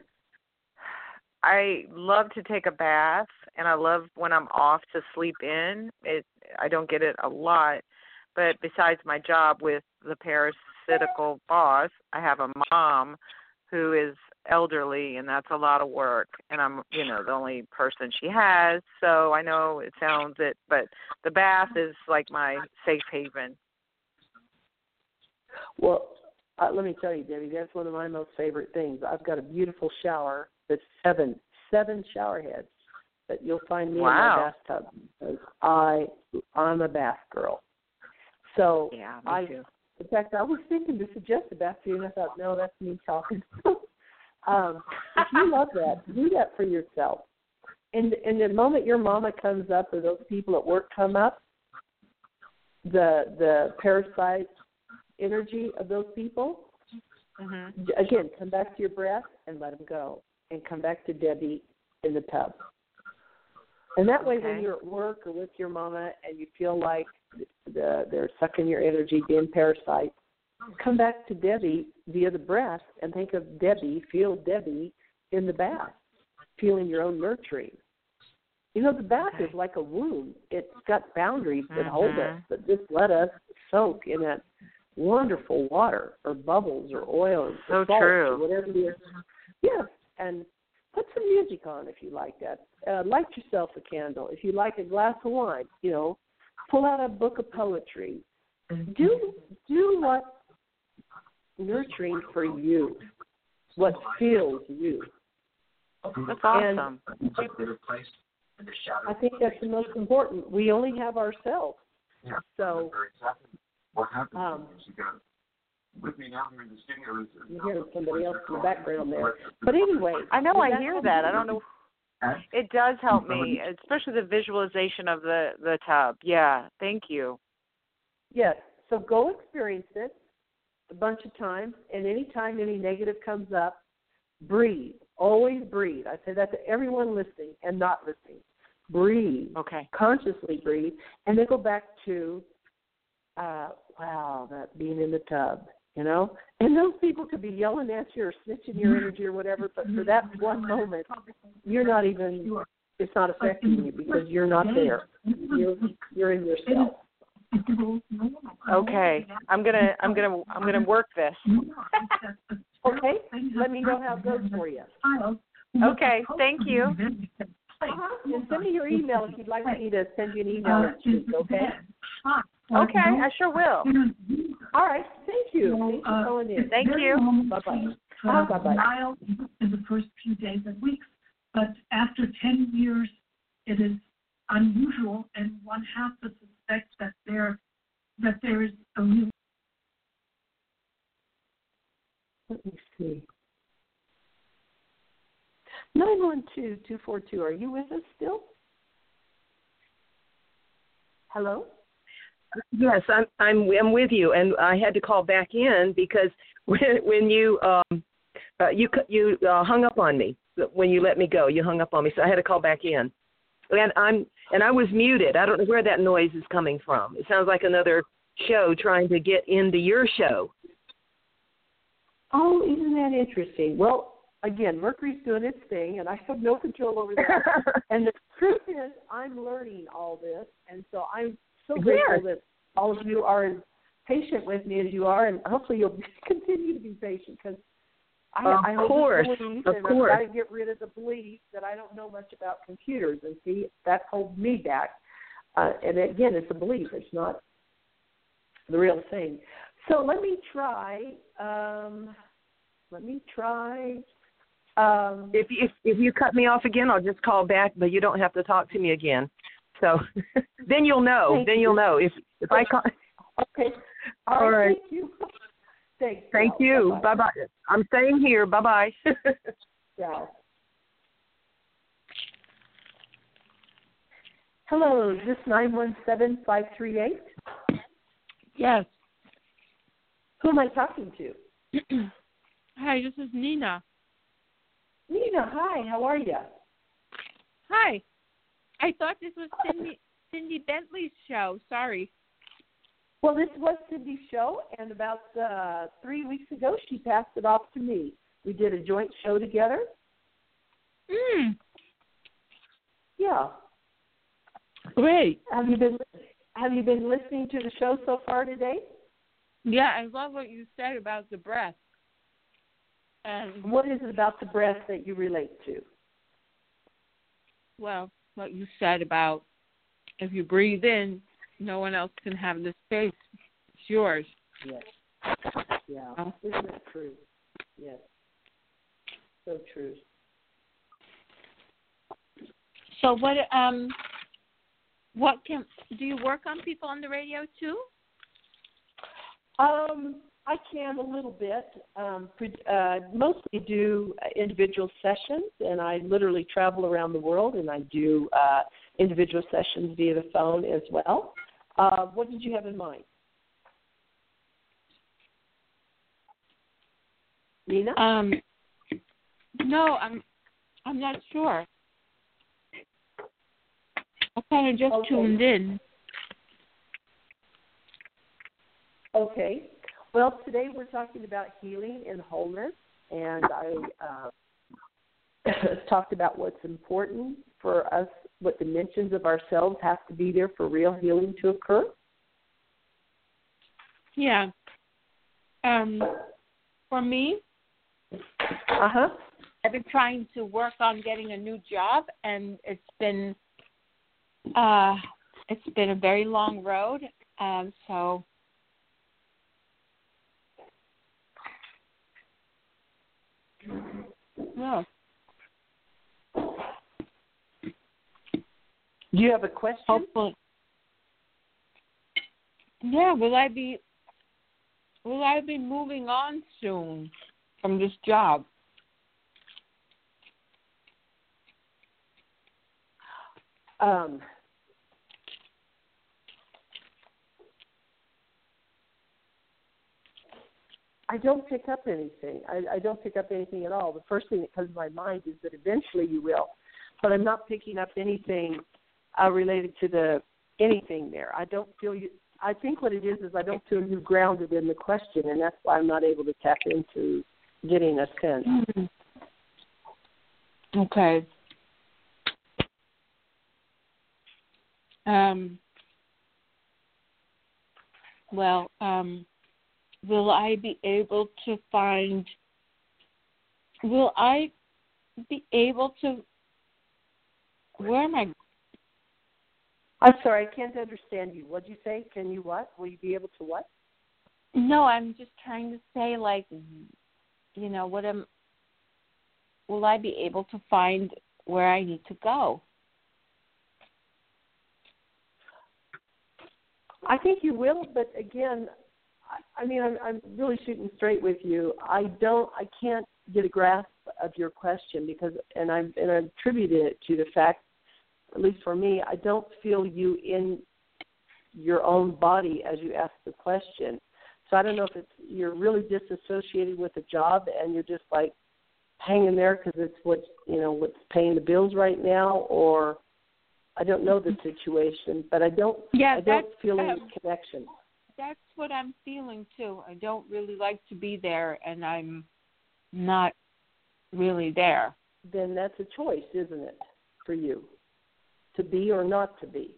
I love to take a bath, and I love when I'm off to sleep in. It I don't get it a lot, but besides my job with the parasitical boss, I have a mom who is elderly, and that's a lot of work, and I'm, you know, the only person she has, so I know it sounds it, but the bath is like my safe haven. Well, uh, let me tell you, Debbie, that's one of my most favorite things. I've got a beautiful shower that's seven, seven shower heads that you'll find me wow. in my bathtub because I, I'm a bath girl. So yeah, me I, too. in fact, I was thinking to suggest a bath to you, and I thought, no, that's me talking. um, if you love that, do that for yourself. And, and the moment your mama comes up or those people at work come up, the the parasite energy of those people, mm-hmm. again, come back to your breath and let them go. And come back to Debbie in the tub. And that way, okay. when you're at work or with your mama and you feel like the, they're sucking your energy, being parasites, come back to Debbie via the breath and think of Debbie, feel Debbie in the bath, feeling your own nurturing. You know, the bath okay. is like a womb. It's got boundaries that mm-hmm. hold us, but just let us soak in that wonderful water or bubbles or oil so or salt true. or whatever it is. Yes, and put some music on if you like that. Uh, light yourself a candle. If you like a glass of wine, you know, pull out a book of poetry. Do do what's nurturing for you, what fills you. That's awesome. And I think that's the most important. We only have ourselves. So, um, you hear somebody else in the background there. But anyway. I know I hear that. I don't know. It does help me, especially the visualization of the, the tub. Yeah, thank you. Yes. So go experience it a bunch of times, and anytime any negative comes up, breathe. Always breathe. I say that to everyone listening and not listening. Breathe. Okay. Consciously breathe, and then go back to, uh, wow, that being in the tub, you know? And those people could be yelling at you or snitching your energy or whatever, but for that one moment, you're not even, it's not affecting you because you're not there. You're, you're in yourself. Okay. I'm gonna I'm gonna I'm gonna work this. Okay. Let me know how it goes for you. Okay, thank you. Uh-huh. And send me your email if you'd like me to send you an email next week, okay? Okay, I sure will. All right. Thank you. Thanks for calling in. Thank you. Bye-bye. Uh, bye-bye. Mild in the first few days and weeks, but after ten years, it is unusual, and one has to suspect that there that there is a real. Let me see. nine one two, two four two. Are you with us still? Hello? Yes, I'm I'm I'm with you, and I had to call back in because when when you um uh, you you uh, hung up on me when you let me go, you hung up on me, so I had to call back in, and I'm and I was muted. I don't know where that noise is coming from. It sounds like another show trying to get into your show. Oh, isn't that interesting? Well, again, Mercury's doing its thing, and I have no control over that. And the truth is, I'm learning all this, and so I'm so grateful Yes. that all of you are as patient with me as you are, and hopefully you'll continue to be patient because I, of I hold course, this belief, of and course. I've got to get rid of the belief that I don't know much about computers, and see, that holds me back. Uh, and again, it's a belief; it's not the real thing. So let me try. Um, let me try. Um, If you if, if you cut me off again, I'll just call back, but you don't have to talk to me again. So then you'll know. Thank then you. you'll know if if I call. Okay. All, All right. right. Thank you. Thanks. Thank Val. you. Bye-bye. Bye bye. I'm staying here. Bye bye. Val. Hello. Is this nine one seven, five three eight? Yes. Who am I talking to? Hi, this is Nina. Nina, hi. How are you? Hi. I thought this was Cindy, Cindy Bentley's show. Sorry. Well, this was Cindy's show, and about uh, three weeks ago, she passed it off to me. We did a joint show together. Mm. Yeah. Great. Have you been Have you been listening to the show so far today? Yeah, I love what you said about the breath. And, What is it about the breath that you relate to? well, what you said about if you breathe in, no one else can have the space. It's yours. Yes. Yeah. Oh. Isn't that true? Yes. So true. So what um what can do you work on people on the radio too? Um, I can a little bit. Um, uh, mostly do individual sessions, and I literally travel around the world, and I do uh, individual sessions via the phone as well. Uh, what did you have in mind? Nina? Um no, I'm I'm not sure. I kind of just Okay. tuned in. Okay. Well, today we're talking about healing and wholeness, and I uh, talked about what's important for us, what dimensions of ourselves have to be there for real healing to occur. Yeah. Um, for me, Uh-huh. I've been trying to work on getting a new job, and it's been uh, it's been a very long road. Um, so yeah. Do you have a question? Hopefully. Yeah, will I be will I be moving on soon from this job? Um, I don't pick up anything. I, I don't pick up anything at all. The first thing that comes to my mind is that eventually you will, but I'm not picking up anything uh, related to the anything there. I don't feel you. I think what it is is I don't feel you grounded in the question, and that's why I'm not able to tap into getting a sense. Mm-hmm. Okay. Um. Well, um, will I be able to find? Will I be able to? Where am I? I'm sorry, I can't understand you. What'd you say? Can you what? Will you be able to what? No, I'm just trying to say, like, you know, what am? Will I be able to find where I need to go? I think you will, but again, I, I mean, I'm, I'm really shooting straight with you. I don't, I can't get a grasp of your question because, and I'm, and I attribute it to the fact, at least for me, I don't feel you in your own body as you ask the question. So I don't know if it's you're really disassociated with the job and you're just like hanging there because it's what you know what's paying the bills right now, or I don't know the situation, but I don't. Yeah, I don't feel um, any connection. That's what I'm feeling too. I don't really like to be there, and I'm not really there. Then that's a choice, isn't it, for you, to be or not to be?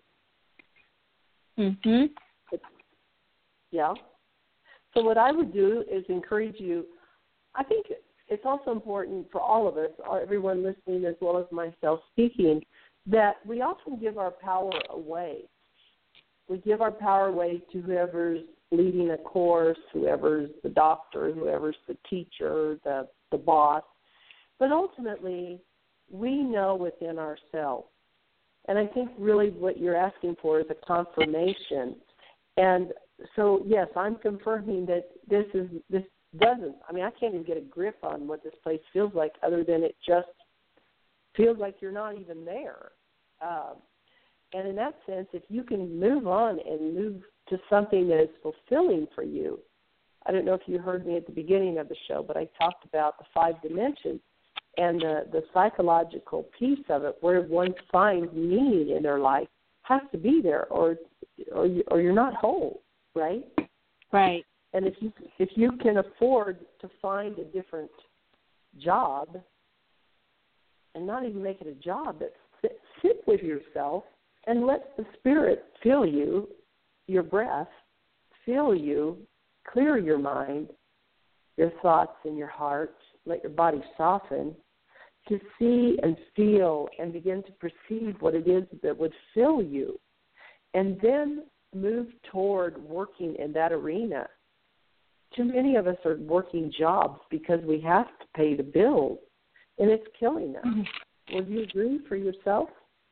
Mhm. Yeah. So what I would do is encourage you. I think it's also important for all of us, everyone listening as well as myself speaking, that we often give our power away. We give our power away to whoever's leading a course, whoever's the doctor, whoever's the teacher, the, the boss. But ultimately, we know within ourselves. And I think really what you're asking for is a confirmation. And so, yes, I'm confirming that this is this doesn't, I mean, I can't even get a grip on what this place feels like other than it just feels like you're not even there. Um, and in that sense, if you can move on and move to something that is fulfilling for you, I don't know if you heard me at the beginning of the show, but I talked about the five dimensions and the, the psychological piece of it where one finds meaning in their life has to be there or or, you, or you're not whole, right? Right. And if you if you can afford to find a different job and not even make it a job, but sit, sit with yourself and let the spirit fill you, your breath, fill you, clear your mind, your thoughts and your heart, let your body soften to see and feel and begin to perceive what it is that would fill you. And then move toward working in that arena. Too many of us are working jobs because we have to pay the bills, and it's killing us. Mm-hmm. Would you agree for yourself?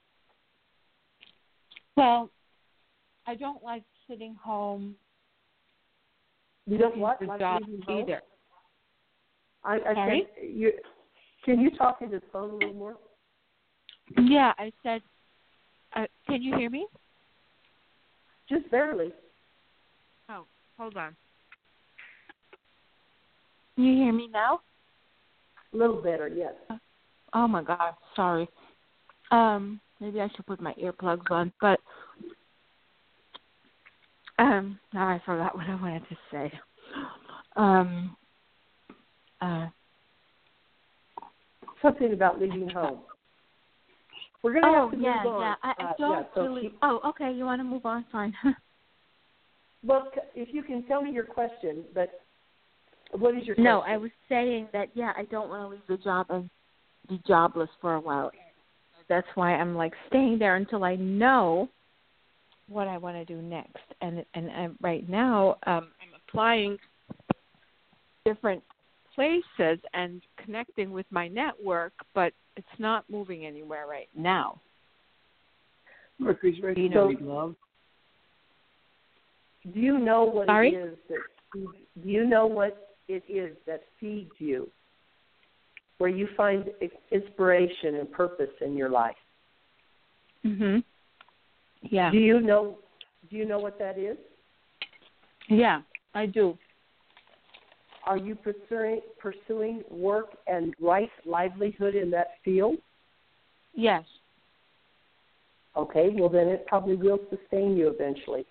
Well, I don't like sitting home. You don't what? For like jobs either. I, I Sorry? said, you, can you talk into the phone a little more? Yeah, I said, uh, can you hear me? Just barely. Oh, hold on. Can you hear me now? A little better, yes. Oh my God, sorry. Um, maybe I should put my earplugs on, but um, now I forgot what I wanted to say. Um, uh, something about leaving home. We're gonna oh have to yeah, move on. yeah. I, I uh, don't yeah, so really. keep, oh, okay. You want to move on? Fine. Well, if you can tell me your question, but what is your question? No, I was saying that, yeah, I don't want to leave the job and be jobless for a while. That's why I'm, like, staying there until I know what I want to do next. And and I, right now, um, I'm applying different places and connecting with my network, but it's not moving anywhere right now. Mercury's ready You to know, make love. Do you know what Sorry? it is that do you know what it is that feeds you, where you find inspiration and purpose in your life? Mhm. Yeah. Do you know do you know what that is? Yeah, I do. Are you pursuing pursuing work and right livelihood in that field? Yes. Okay, well then it probably will sustain you eventually.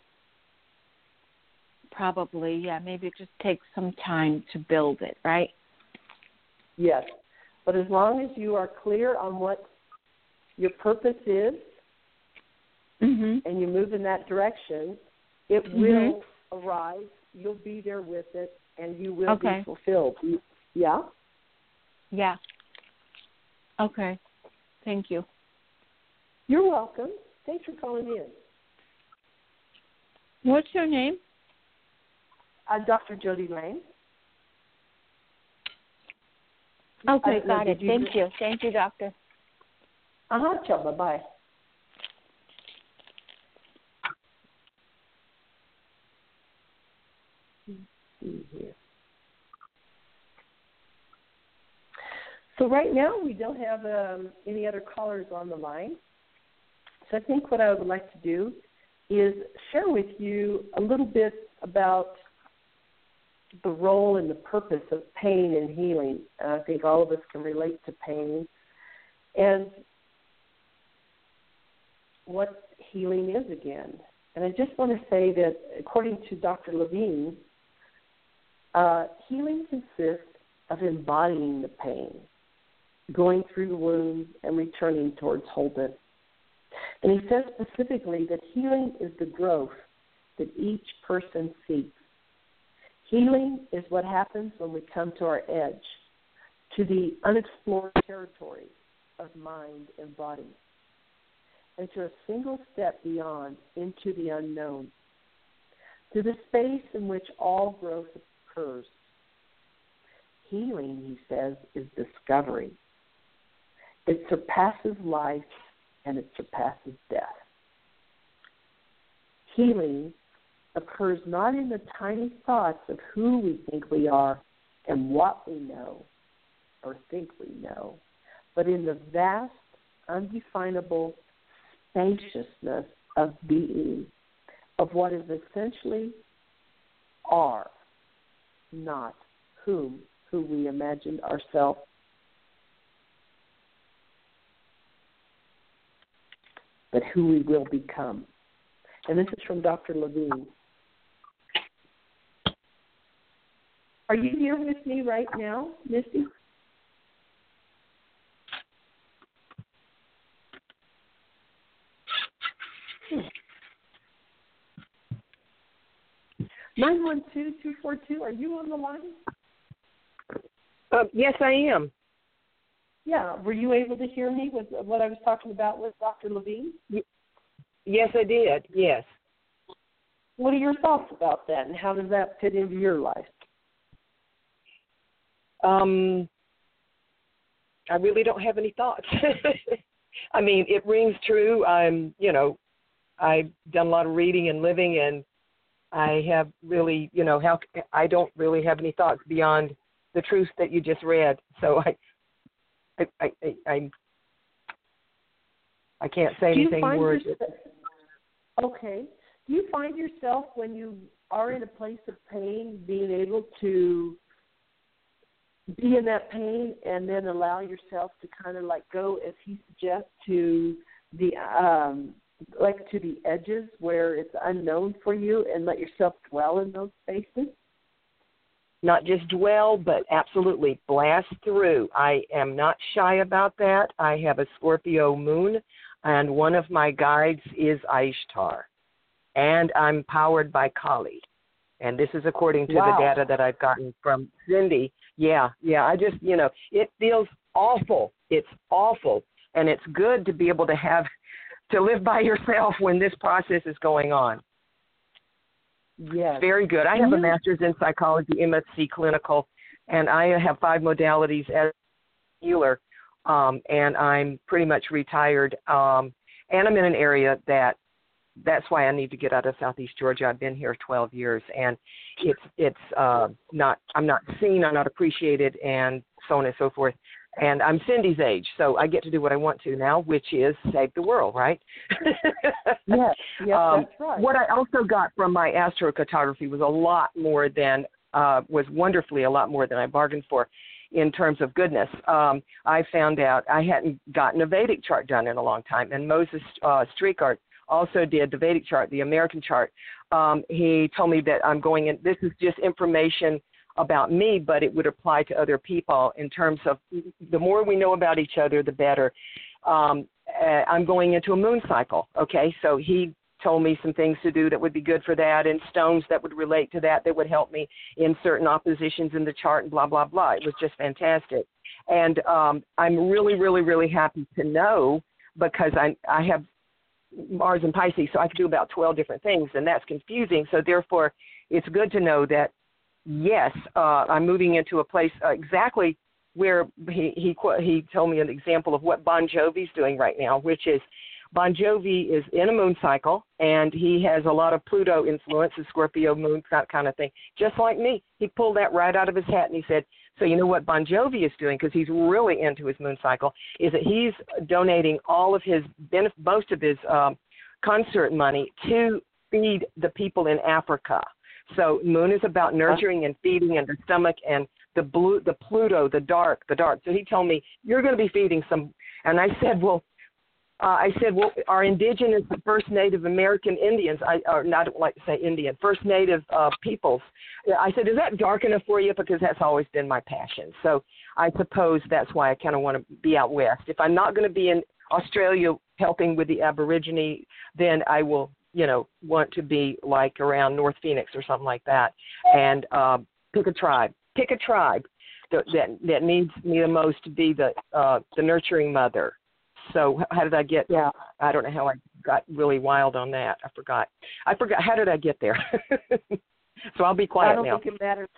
Probably, yeah. Maybe it just takes some time to build it, right? Yes. But as long as you are clear on what your purpose is, Mhm. and you move in that direction, it Mhm. will arise. You'll be there with it, and you will Okay. be fulfilled. Yeah? Yeah. Okay. Thank you. You're welcome. Thanks for calling in. What's your name? Uh, Doctor Jody Lang. Okay, I don't know, got it. did you Thank just- you. Thank you, doctor. Uh-huh, Chuba, bye. Let's see here. So right now we don't have um, any other callers on the line. So I think what I would like to do is share with you a little bit about the role and the purpose of pain and healing. And I think all of us can relate to pain and what healing is again. And I just want to say that according to Doctor Levine, uh, healing consists of embodying the pain, going through the wound and returning towards wholeness. And he says specifically that healing is the growth that each person seeks. Healing is what happens when we come to our edge, to the unexplored territory of mind and body, and to a single step beyond into the unknown, to the space in which all growth occurs. Healing, he says, is discovery. It surpasses life and it surpasses death. Healing occurs not in the tiny thoughts of who we think we are and what we know or think we know, but in the vast, undefinable spaciousness of being, of what is essentially are, not whom, who we imagined ourselves. But who we will become. And this is from Doctor Levine. Are you here with me right now, Misty? nine one two, two four two, are you on the line? Uh, yes, I am. Yeah. Were you able to hear me with what I was talking about with Doctor Levine? Yes, I did. Yes. What are your thoughts about that, and how does that fit into your life? Um, I really don't have any thoughts. I mean, it rings true. I'm, you know, I've done a lot of reading and living, and I have really, you know, how I don't really have any thoughts beyond the truth that you just read. So I, I, I, I, I, I can't say Do you anything find words. yourself, okay. Do you find yourself when you are in a place of pain being able to be in that pain and then allow yourself to kind of like go, as he suggests, to the um, like to the edges where it's unknown for you and let yourself dwell in those spaces? Not just dwell, but absolutely blast through. I am not shy about that. I have a Scorpio moon, and one of my guides is Ishtar, and I'm powered by Kali. And this is according to Wow. the data that I've gotten from Cindy. Yeah, yeah, I just, you know, it feels awful. It's awful. And it's good to be able to have to live by yourself when this process is going on. Yes. Very good. I have a master's in psychology, M S C clinical, and I have five modalities as a healer, um, and I'm pretty much retired. Um, and I'm in an area that that's why I need to get out of Southeast Georgia. I've been here twelve years, and it's it's uh, not I'm not seen, I'm not appreciated, and so on and so forth. And I'm Cindy's age, so I get to do what I want to now, which is save the world, right? Yes, yes, um, that's right. What I also got from my astrocartography was a lot more than, uh, was wonderfully a lot more than I bargained for in terms of goodness. Um, I found out I hadn't gotten a Vedic chart done in a long time, and Moses uh, Streetgard also did the Vedic chart, the American chart. Um, he told me that I'm going in, this is just information about me, but it would apply to other people in terms of the more we know about each other, the better. Um, uh, I'm going into a moon cycle, okay? So he told me some things to do that would be good for that, and stones that would relate to that, that would help me in certain oppositions in the chart, and blah, blah, blah. It was just fantastic. And um, I'm really, really, really happy to know, because I, I have Mars and Pisces, so I can do about twelve different things, and that's confusing. So therefore, it's good to know that, yes, uh, I'm moving into a place uh, exactly where he, he he told me an example of what Bon Jovi's doing right now, which is Bon Jovi is in a moon cycle, and he has a lot of Pluto influence, a Scorpio moon, that kind of thing, just like me. He pulled that right out of his hat, and he said, so you know what Bon Jovi is doing, because he's really into his moon cycle, is that he's donating all of his, most of his um, concert money to feed the people in Africa. So moon is about nurturing and feeding, and the stomach, and the blue, the Pluto, the dark, the dark. So he told me, you're going to be feeding some. And I said, well, uh, I said, well, our indigenous, the first Native American Indians, I, or not, I don't like to say Indian, first Native uh, peoples. I said, is that dark enough for you? Because that's always been my passion. So I suppose that's why I kind of want to be out west. If I'm not going to be in Australia helping with the Aborigine, then I will, you know, want to be like around North Phoenix or something like that, and uh, pick a tribe. Pick a tribe that, that that needs me the most to be the uh, the nurturing mother. So how did I get? Yeah. I don't know how I got really wild on that. I forgot. I forgot. How did I get there? So I'll be quiet I don't now. think it matters.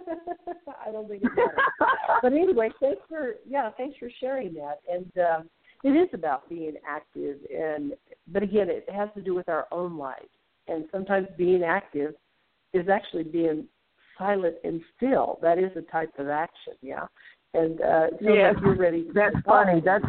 I don't think it matters. But anyway, thanks for yeah, thanks for sharing that. And uh, it is about being active, and but again, it has to do with our own lives. And sometimes being active is actually being silent and still. That is a type of action, yeah. And uh, so yeah, like you're ready. To that's funny. That's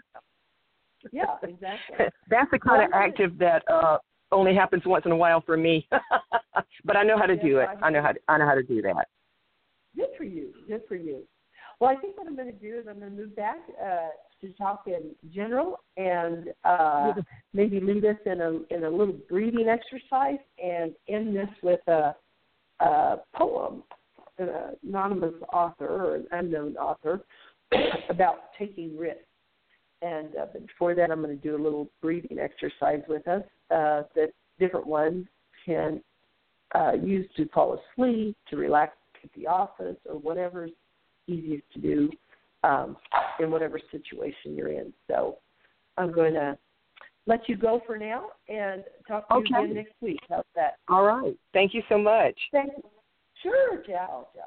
yeah, exactly. That's the kind well, of active that uh, only happens once in a while for me. But I know how to yes, do it. I, I know how to. I know how to do that. Good for you. Good for you. Well, I think what I'm going to do is I'm going to move back uh, to talk in general, and uh, maybe lead us in a in a little breathing exercise, and end this with a, a poem, an anonymous author or an unknown author about taking risks. And uh, but before that, I'm going to do a little breathing exercise with us uh, that different ones can uh, use to fall asleep, to relax at the office, or whatever's easiest to do um, in whatever situation you're in. So I'm going to let you go for now and talk to okay. you again next week. How's that? All right. Thank you so much. Thank you. Sure, ciao, ciao.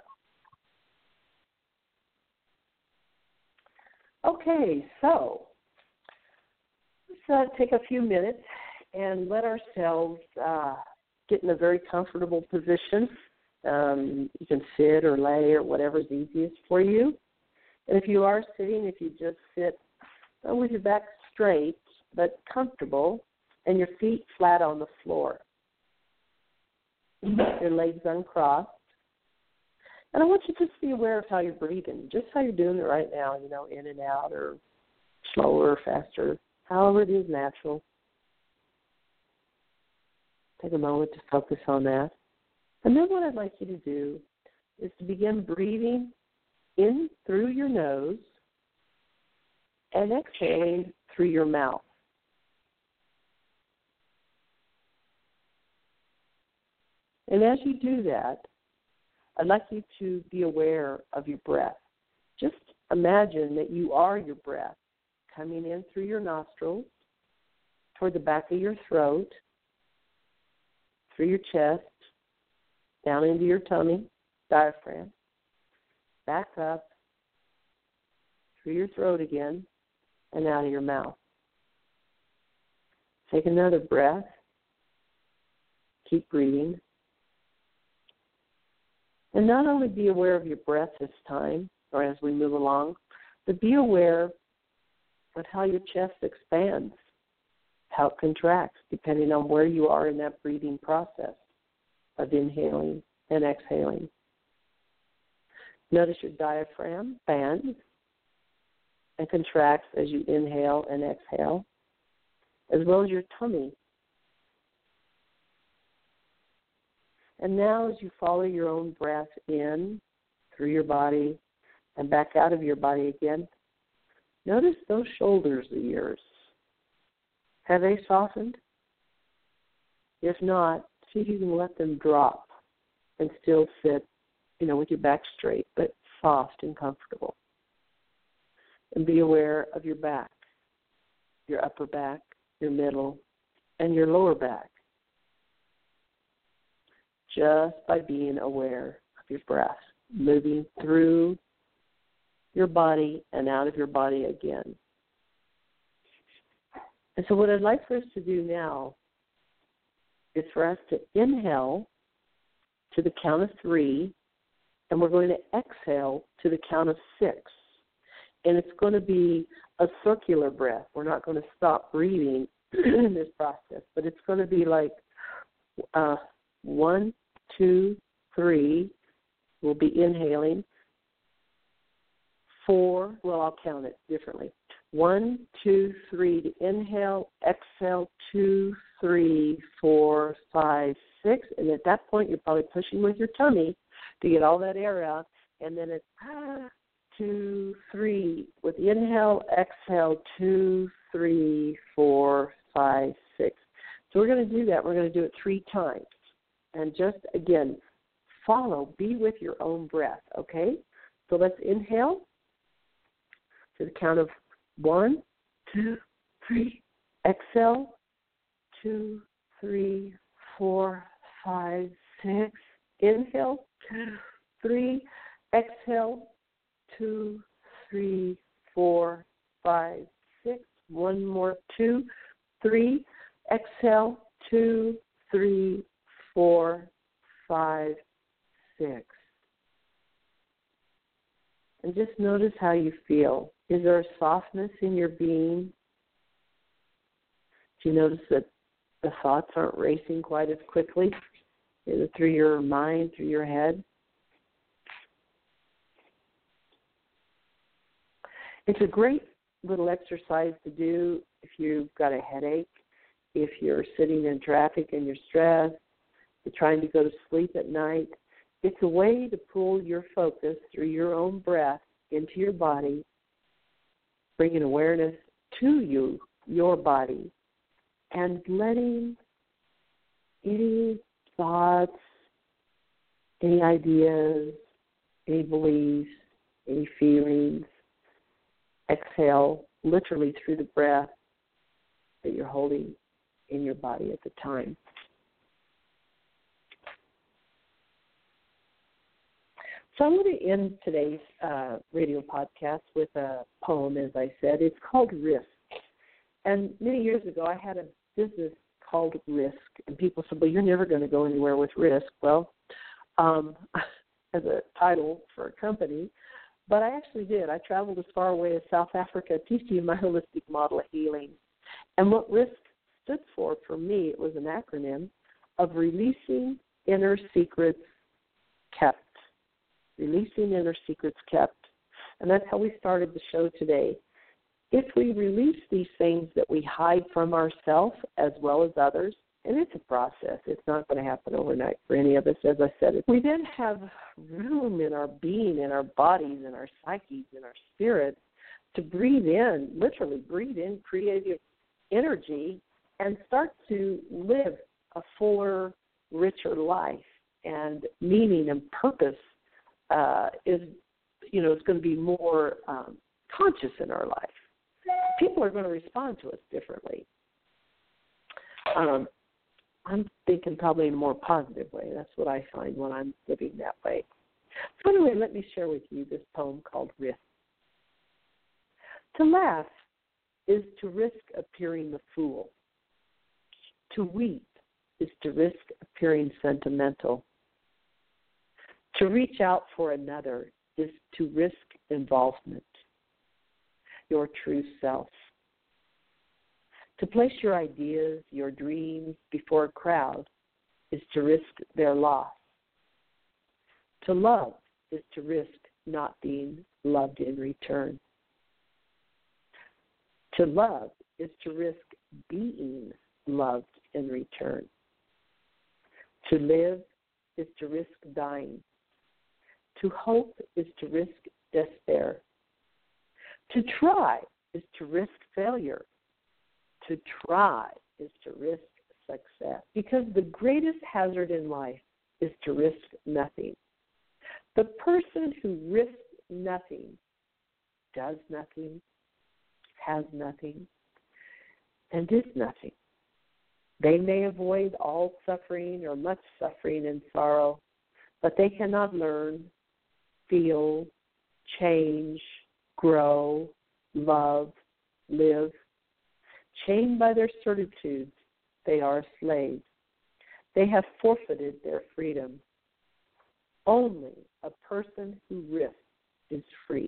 Okay, so let's uh, take a few minutes and let ourselves uh, get in a very comfortable position. Um, you can sit or lay or whatever's easiest for you. And if you are sitting, if you just sit uh, with your back straight but comfortable and your feet flat on the floor, your legs uncrossed. And I want you to just be aware of how you're breathing, just how you're doing it right now, you know, in and out or slower or faster, however it is natural. Take a moment to focus on that. And then what I'd like you to do is to begin breathing in through your nose and exhaling through your mouth. And as you do that, I'd like you to be aware of your breath. Just imagine that you are your breath, coming in through your nostrils toward the back of your throat, through your chest, down into your tummy, diaphragm, back up, through your throat again, and out of your mouth. Take another breath. Keep breathing. And not only be aware of your breath this time, or as we move along, but be aware of how your chest expands, how it contracts, depending on where you are in that breathing process of inhaling and exhaling. Notice your diaphragm expands and contracts as you inhale and exhale, as well as your tummy. And now as you follow your own breath in through your body and back out of your body again, notice those shoulders of yours. Have they softened? If not, see if you can let them drop and still sit, you know, with your back straight, but soft and comfortable. And be aware of your back, your upper back, your middle, and your lower back. Just by being aware of your breath, moving through your body and out of your body again. And so what I'd like for us to do now is for us to inhale to the count of three, and we're going to exhale to the count of six. And it's going to be a circular breath. We're not going to stop breathing in this process, but it's going to be like uh, one, two, three. We'll be inhaling. Four, well, I'll count it differently. One, two, three to inhale, exhale, two, three, four, five, six. And at that point, you're probably pushing with your tummy to get all that air out. And then it's ah, two, three. With inhale, exhale, two, three, four, five, six. So we're going to do that. We're going to do it three times. And just, again, follow, be with your own breath, okay? So let's inhale to the count of one, two, three. Exhale, two, three, four, five, six. Inhale, two, three. Exhale, two, three, four, five, six. One more, two, three. Exhale, two, three, four, five, six. And just notice how you feel. Is there a softness in your being? Do you notice that the thoughts aren't racing quite as quickly, either through your mind, through your head? It's a great little exercise to do if you've got a headache, if you're sitting in traffic and you're stressed, you're trying to go to sleep at night. It's a way to pull your focus through your own breath into your body, bringing awareness to you, your body, and letting any thoughts, any ideas, any beliefs, any feelings, exhale literally through the breath that you're holding in your body at the time. So I'm going to end today's uh, radio podcast with a poem, as I said. It's called Risk. And many years ago, I had a business called Risk, and people said, well, you're never going to go anywhere with Risk. Well, um, as a title for a company, but I actually did. I traveled as far away as South Africa teaching my holistic model of healing. And what Risk stood for, for me, it was an acronym of Releasing Inner Secrets Kept. Releasing Inner Secrets Kept. And that's how we started the show today. If we release these things that we hide from ourselves as well as others, and it's a process, it's not going to happen overnight for any of us, as I said. If we then have room in our being, in our bodies, in our psyches, in our spirits, to breathe in, literally breathe in creative energy and start to live a fuller, richer life, and meaning and purpose uh, is, you know, it's going to be more um, conscious in our life. People are going to respond to us differently. Um, I'm thinking probably in a more positive way. That's what I find when I'm living that way. So anyway, let me share with you this poem called Risk. To laugh is to risk appearing the fool. To weep is to risk appearing sentimental. To reach out for another is to risk involvement, your true self. To place your ideas, your dreams before a crowd is to risk their loss. To love is to risk not being loved in return. To love is to risk being loved in return. To live is to risk dying. To hope is to risk despair. To try is to risk failure. To try is to risk success. Because the greatest hazard in life is to risk nothing. The person who risks nothing does nothing, has nothing, and is nothing. They may avoid all suffering or much suffering and sorrow, but they cannot learn, feel, change, grow, love, live. Chained by their certitudes, they are slaves. They have forfeited their freedom. Only a person who risks is free.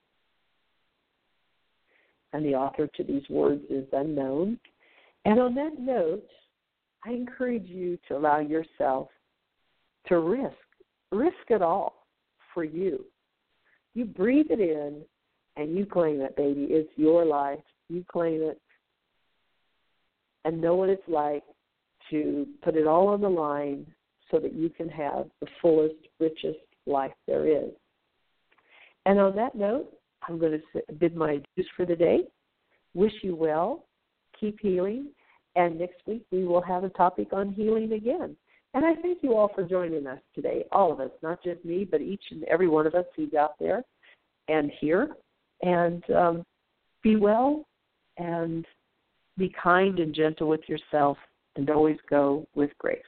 And the author to these words is unknown. And on that note, I encourage you to allow yourself to risk, risk it all for you. You breathe it in and you claim it, baby. It's your life. You claim it and know what it's like to put it all on the line so that you can have the fullest, richest life there is. And on that note, I'm going to bid my adieux for the day. Wish you well. Keep healing. And next week we will have a topic on healing again. And I thank you all for joining us today, all of us, not just me, but each and every one of us who's out there and here. And um, be well and be kind and gentle with yourself and always go with grace.